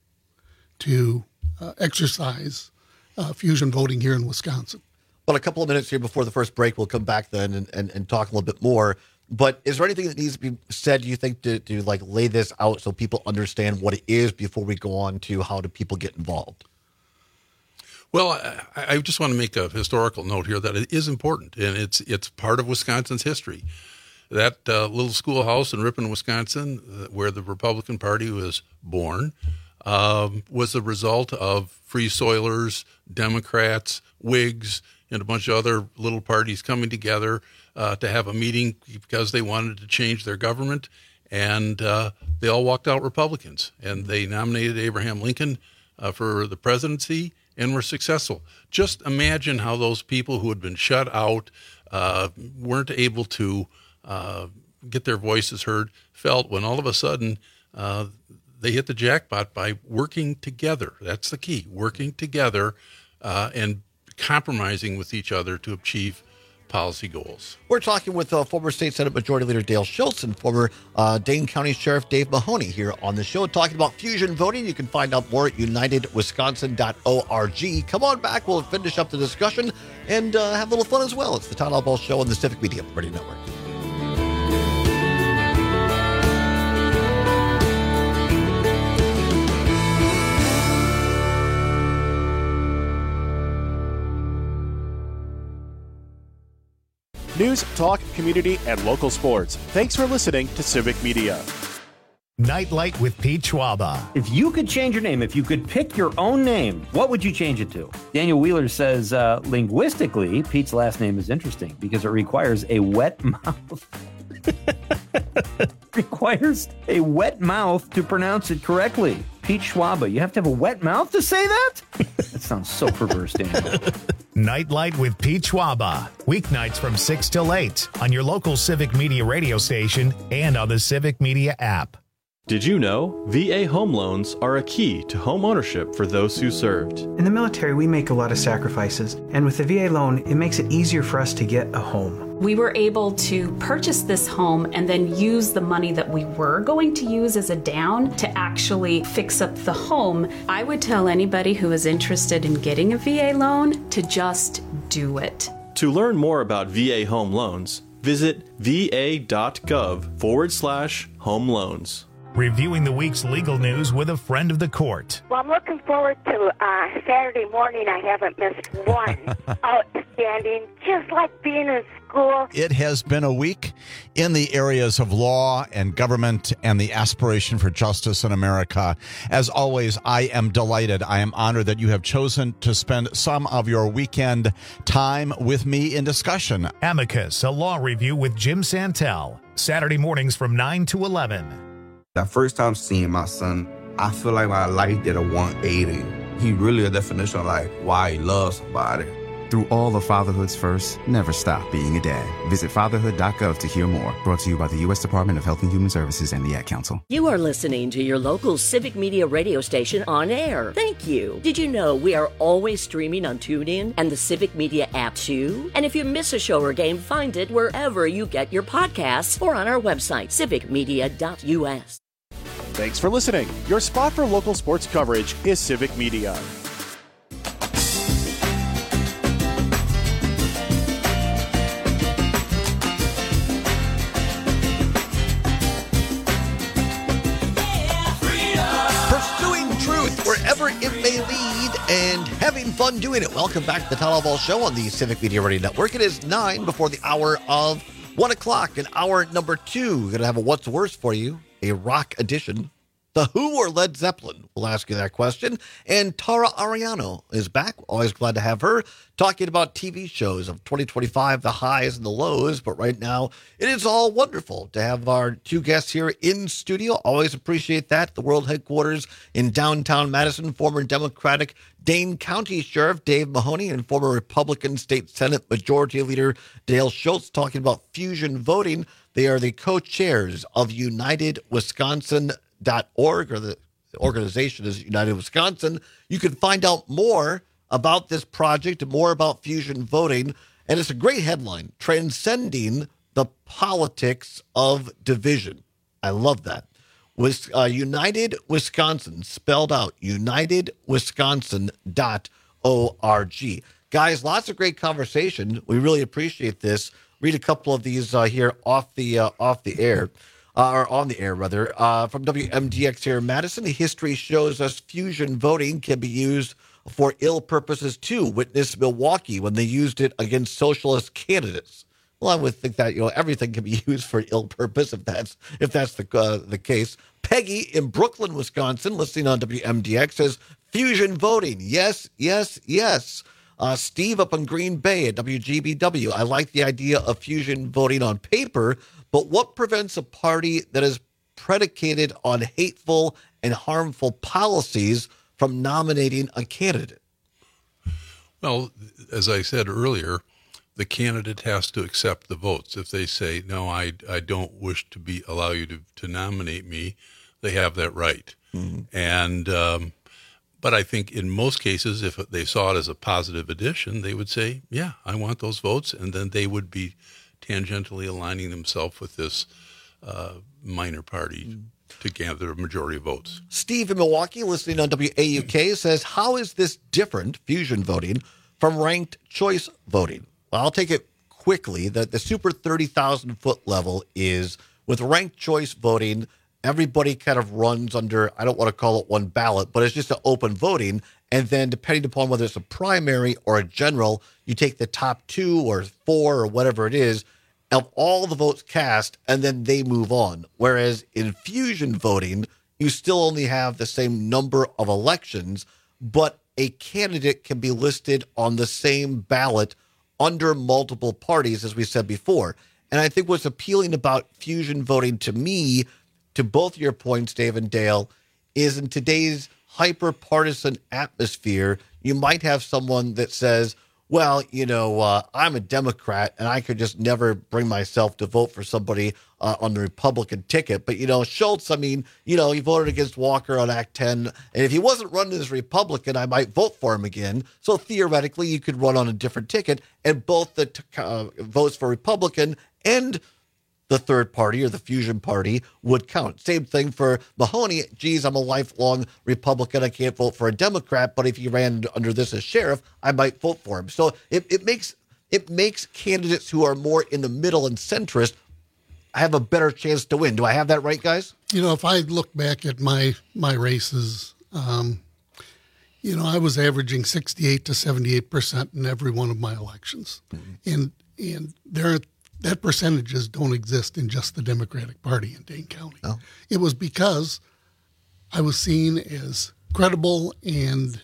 to exercise fusion voting here in Wisconsin. Well, a couple of minutes here before the first break, we'll come back then and talk a little bit more. But is there anything that needs to be said, do you think, to like lay this out so people understand what it is before we go on to how do people get involved? Well, I just want to make a historical note here that it is important, and it's part of Wisconsin's history. That little schoolhouse in Ripon, Wisconsin, where the Republican Party was born, was the result of Free Soilers, Democrats, Whigs, and a bunch of other little parties coming together to have a meeting because they wanted to change their government, and they all walked out Republicans, and they nominated Abraham Lincoln for the presidency and were successful. Just imagine how those people who had been shut out, weren't able to get their voices heard, felt when all of a sudden they hit the jackpot by working together. That's the key, working together and compromising with each other to achieve policy goals. We're talking with former State Senate Majority Leader Dale Schultz and former Dane County Sheriff Dave Mahoney here on the show, talking about fusion voting. You can find out more at unitedwisconsin.org. Come on back. We'll finish up the discussion and have a little fun as well. It's the Todd Albaugh Show on the Civic Media Radio Network. News, talk, community, and local sports. Thanks for listening to Civic Media. Nightlight with Pete Schwaba. If you could change your name, if you could pick your own name, what would you change it to? Daniel Wheeler says, linguistically, Pete's last name is interesting because it requires a wet mouth. Requires a wet mouth to pronounce it correctly. Pete Schwaba, you have to have a wet mouth to say that? That sounds so perverse, Daniel. Nightlight with Pete Schwaba. Weeknights from 6 till 8 on your local Civic Media radio station and on the Civic Media app. Did you know VA home loans are a key to home ownership for those who served? In the military, we make a lot of sacrifices, and with the VA loan, it makes it easier for us to get a home. We were able to purchase this home and then use the money that we were going to use as a down to actually fix up the home. I would tell anybody who is interested in getting a VA loan to just do it. To learn more about VA home loans, visit va.gov/home loans. Reviewing the week's legal news with a friend of the court. Well, I'm looking forward to Saturday morning. I haven't missed one. Outstanding, just like being in school. It has been a week in the areas of law and government and the aspiration for justice in America. As always, I am delighted. I am honored that you have chosen to spend some of your weekend time with me in discussion. Amicus, a law review with Jim Santel. Saturday mornings from 9 to 11. That first time seeing my son, I feel like my life did a 180. He really a definition of like why he loves somebody. Through all of fatherhood's first, never stop being a dad. Visit fatherhood.gov to hear more. Brought to you by the U.S. Department of Health and Human Services and the Ad Council. You are listening to your local Civic Media radio station on air. Thank you. Did you know we are always streaming on TuneIn and the Civic Media app too? And if you miss a show or game, find it wherever you get your podcasts or on our website, civicmedia.us. Thanks for listening. Your spot for local sports coverage is Civic Media. Pursuing truth wherever it may lead and having fun doing it. Welcome back to the Todd Albaugh Show on the Civic Media Radio Network. It is 9 before the hour of 1 o'clock, and hour number 2. We're going to have a What's Worse for you, a rock edition. The Who or Led Zeppelin? We'll ask you that question. And Tara Ariano is back. Always glad to have her talking about TV shows of 2025, the highs and the lows. But right now, it is all wonderful to have our two guests here in studio. Always appreciate that. The world headquarters in downtown Madison, former Democratic Dane County Sheriff Dave Mahoney and former Republican State Senate Majority Leader Dale Schultz talking about fusion voting. They are the co-chairs of UnitedWisconsin.org, or the organization is United Wisconsin. You can find out more about this project and more about fusion voting. And it's a great headline, Transcending the Politics of Division. I love that. United Wisconsin, spelled out, unitedwisconsin.org. Guys, lots of great conversation. We really appreciate this. Read a couple of these here off the air. Or on the air, rather. From WMDX here in Madison, history shows us fusion voting can be used for ill purposes too. Witness Milwaukee when they used it against socialist candidates. Well, I would think that everything can be used for ill purpose if that's the case. Peggy in Brooklyn, Wisconsin, listening on WMDX, says fusion voting. Yes, yes, yes. Steve up in Green Bay at WGBW. I like the idea of fusion voting on paper. But what prevents a party that is predicated on hateful and harmful policies from nominating a candidate? Well, as I said earlier, the candidate has to accept the votes. If they say, no, I don't wish to allow you to nominate me, they have that right. Mm-hmm. But I think in most cases, if they saw it as a positive addition, they would say, yeah, I want those votes. And then they would be tangentially aligning themselves with this minor party to gather a majority of votes. Steve in Milwaukee, listening on WAUK, says, how is this different, fusion voting, from ranked choice voting? Well, I'll take it quickly. The super 30,000-foot level is, with ranked choice voting, everybody kind of runs under, I don't want to call it one ballot, but it's just an open voting. And then depending upon whether it's a primary or a general, you take the top 2 or 4 or whatever it is of all the votes cast, and then they move on. Whereas in fusion voting, you still only have the same number of elections, but a candidate can be listed on the same ballot under multiple parties, as we said before. And I think what's appealing about fusion voting to me, to both your points, Dave and Dale, is in today's hyper-partisan atmosphere, you might have someone that says, well, I'm a Democrat and I could just never bring myself to vote for somebody on the Republican ticket. But, Schultz, he voted against Walker on Act 10. And if he wasn't running as Republican, I might vote for him again. So theoretically, you could run on a different ticket and both the votes for Republican and the third party or the fusion party would count. Same thing for Mahoney. Geez, I'm a lifelong Republican. I can't vote for a Democrat, but if he ran under this as sheriff, I might vote for him. So it makes candidates who are more in the middle and centrist have a better chance to win. Do I have that right, guys? If I look back at my races, I was averaging 68 to 78% in every one of my elections. Mm-hmm. And that percentages don't exist in just the Democratic Party in Dane County. Oh. It was because I was seen as credible and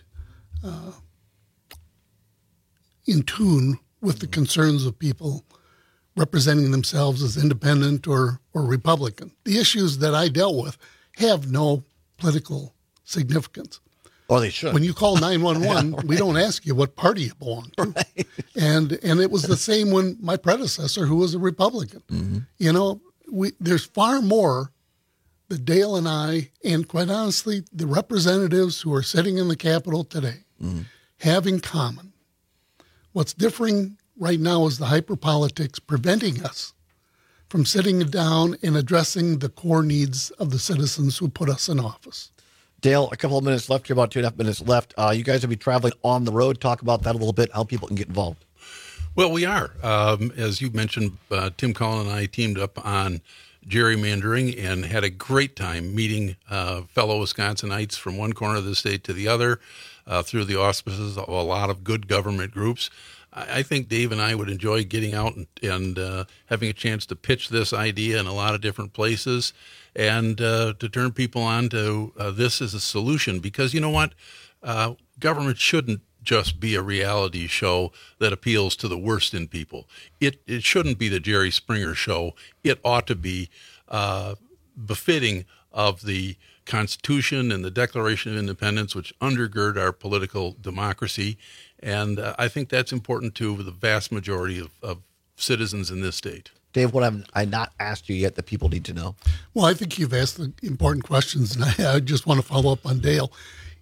in tune with the concerns of people representing themselves as independent or Republican. The issues that I dealt with have no political significance. Or they should. When you call 911, right. We don't ask you what party you belong to. Right. And it was the same when my predecessor, who was a Republican. Mm-hmm. There's far more that Dale and I, and quite honestly, the representatives who are sitting in the Capitol today, have in common. What's differing right now is the hyperpolitics preventing us from sitting down and addressing the core needs of the citizens who put us in office. Dale, a couple of minutes left here, about 2.5 minutes left. You guys will be traveling on the road. Talk about that a little bit, how people can get involved. Well, we are. As you mentioned, Tim Cullen and I teamed up on gerrymandering and had a great time meeting fellow Wisconsinites from one corner of the state to the other through the auspices of a lot of good government groups. I think Dave and I would enjoy getting out and having a chance to pitch this idea in a lot of different places and to turn people on to this as a solution. Because you know what? Government shouldn't just be a reality show that appeals to the worst in people. It shouldn't be the Jerry Springer show. It ought to be befitting of the Constitution and the Declaration of Independence, which undergird our political democracy. And I think that's important to the vast majority of citizens in this state. Dave, what have I not asked you yet that people need to know? Well, I think you've asked the important questions, and I just want to follow up on Dale.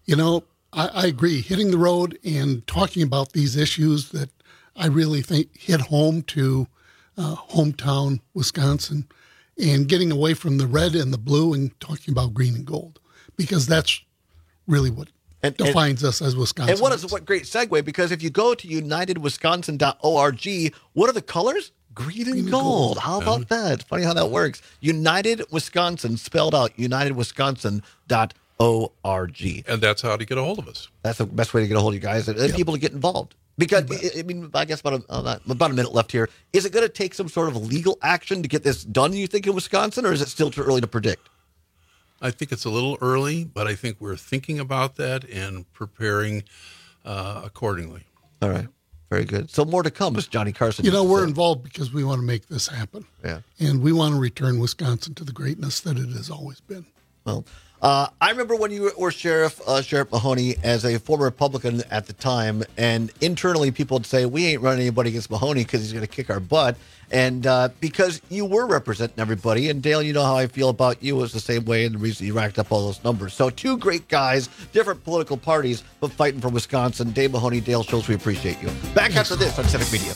I agree. Hitting the road and talking about these issues that I really think hit home to hometown Wisconsin, and getting away from the red and the blue and talking about green and gold, because that's really what defines us as Wisconsin. And what great segue, because if you go to unitedwisconsin.org, what are the colors? Green and gold. How about that? It's funny how that works. United Wisconsin, spelled out, unitedwisconsin.org. And that's how to get a hold of us. That's the best way to get a hold of you guys and people to get involved. Because, I guess about a minute left here. Is it going to take some sort of legal action to get this done, you think, in Wisconsin, or is it still too early to predict? I think it's a little early, but I think we're thinking about that and preparing accordingly. All right. Very good. So more to come, as Johnny Carson we're involved because we want to make this happen. Yeah. And we want to return Wisconsin to the greatness that it has always been. Well, I remember when you were Sheriff Mahoney, as a former Republican at the time, and internally people would say, we ain't running anybody against Mahoney because he's going to kick our butt. And because you were representing everybody, and Dale, you know how I feel about you was the same way, and the reason you racked up all those numbers. So two great guys, different political parties, but fighting for Wisconsin. Dave Mahoney, Dale Schultz, we appreciate you. Back after this on Civic Media.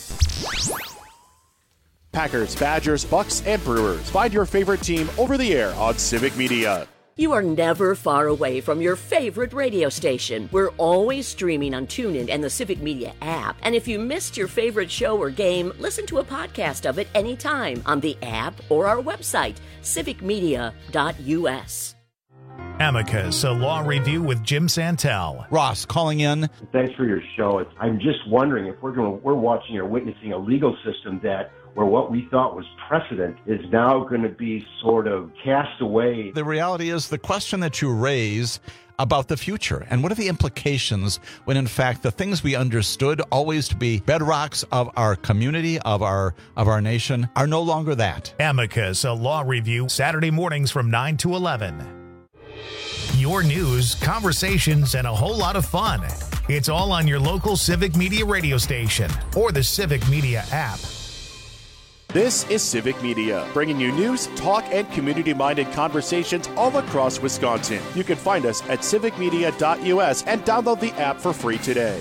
Packers, Badgers, Bucks, and Brewers. Find your favorite team over the air on Civic Media. You are never far away from your favorite radio station. We're always streaming on TuneIn and the Civic Media app. And if you missed your favorite show or game, listen to a podcast of it anytime on the app or our website, civicmedia.us. Amicus, a law review with Jim Santel. Ross calling in. Thanks for your show. I'm just wondering if we're watching or witnessing a legal system where what we thought was precedent is now going to be sort of cast away. The reality is the question that you raise about the future and what are the implications when in fact the things we understood always to be bedrocks of our community, of our nation, are no longer that. Amicus, a law review, Saturday mornings from 9 to 11. Your news, conversations, and a whole lot of fun. It's all on your local Civic Media radio station or the Civic Media app. This is Civic Media, bringing you news, talk, and community-minded conversations all across Wisconsin. You can find us at civicmedia.us and download the app for free today.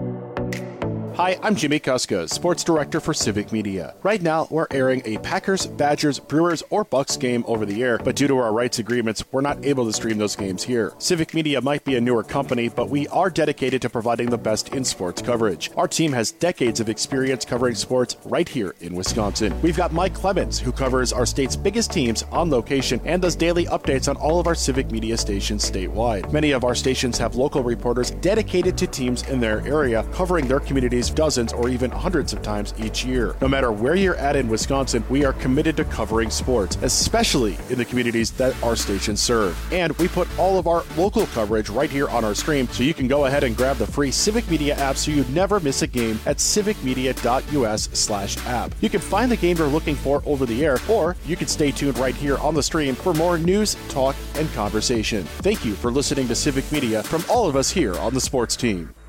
Hi, I'm Jimmy Kuska, Sports Director for Civic Media. Right now, we're airing a Packers, Badgers, Brewers, or Bucks game over the air, but due to our rights agreements, we're not able to stream those games here. Civic Media might be a newer company, but we are dedicated to providing the best in sports coverage. Our team has decades of experience covering sports right here in Wisconsin. We've got Mike Clemens, who covers our state's biggest teams on location and does daily updates on all of our Civic Media stations statewide. Many of our stations have local reporters dedicated to teams in their area, covering their communities dozens or even hundreds of times each year. No matter where you're at in Wisconsin, we are committed to covering sports, especially in the communities that our stations serve. And we put all of our local coverage right here on our stream, so you can go ahead and grab the free Civic Media app so you never miss a game at civicmedia.us/app. You can find the game you're looking for over the air, or you can stay tuned right here on the stream for more news, talk, and conversation. Thank you for listening to Civic Media from all of us here on the sports team.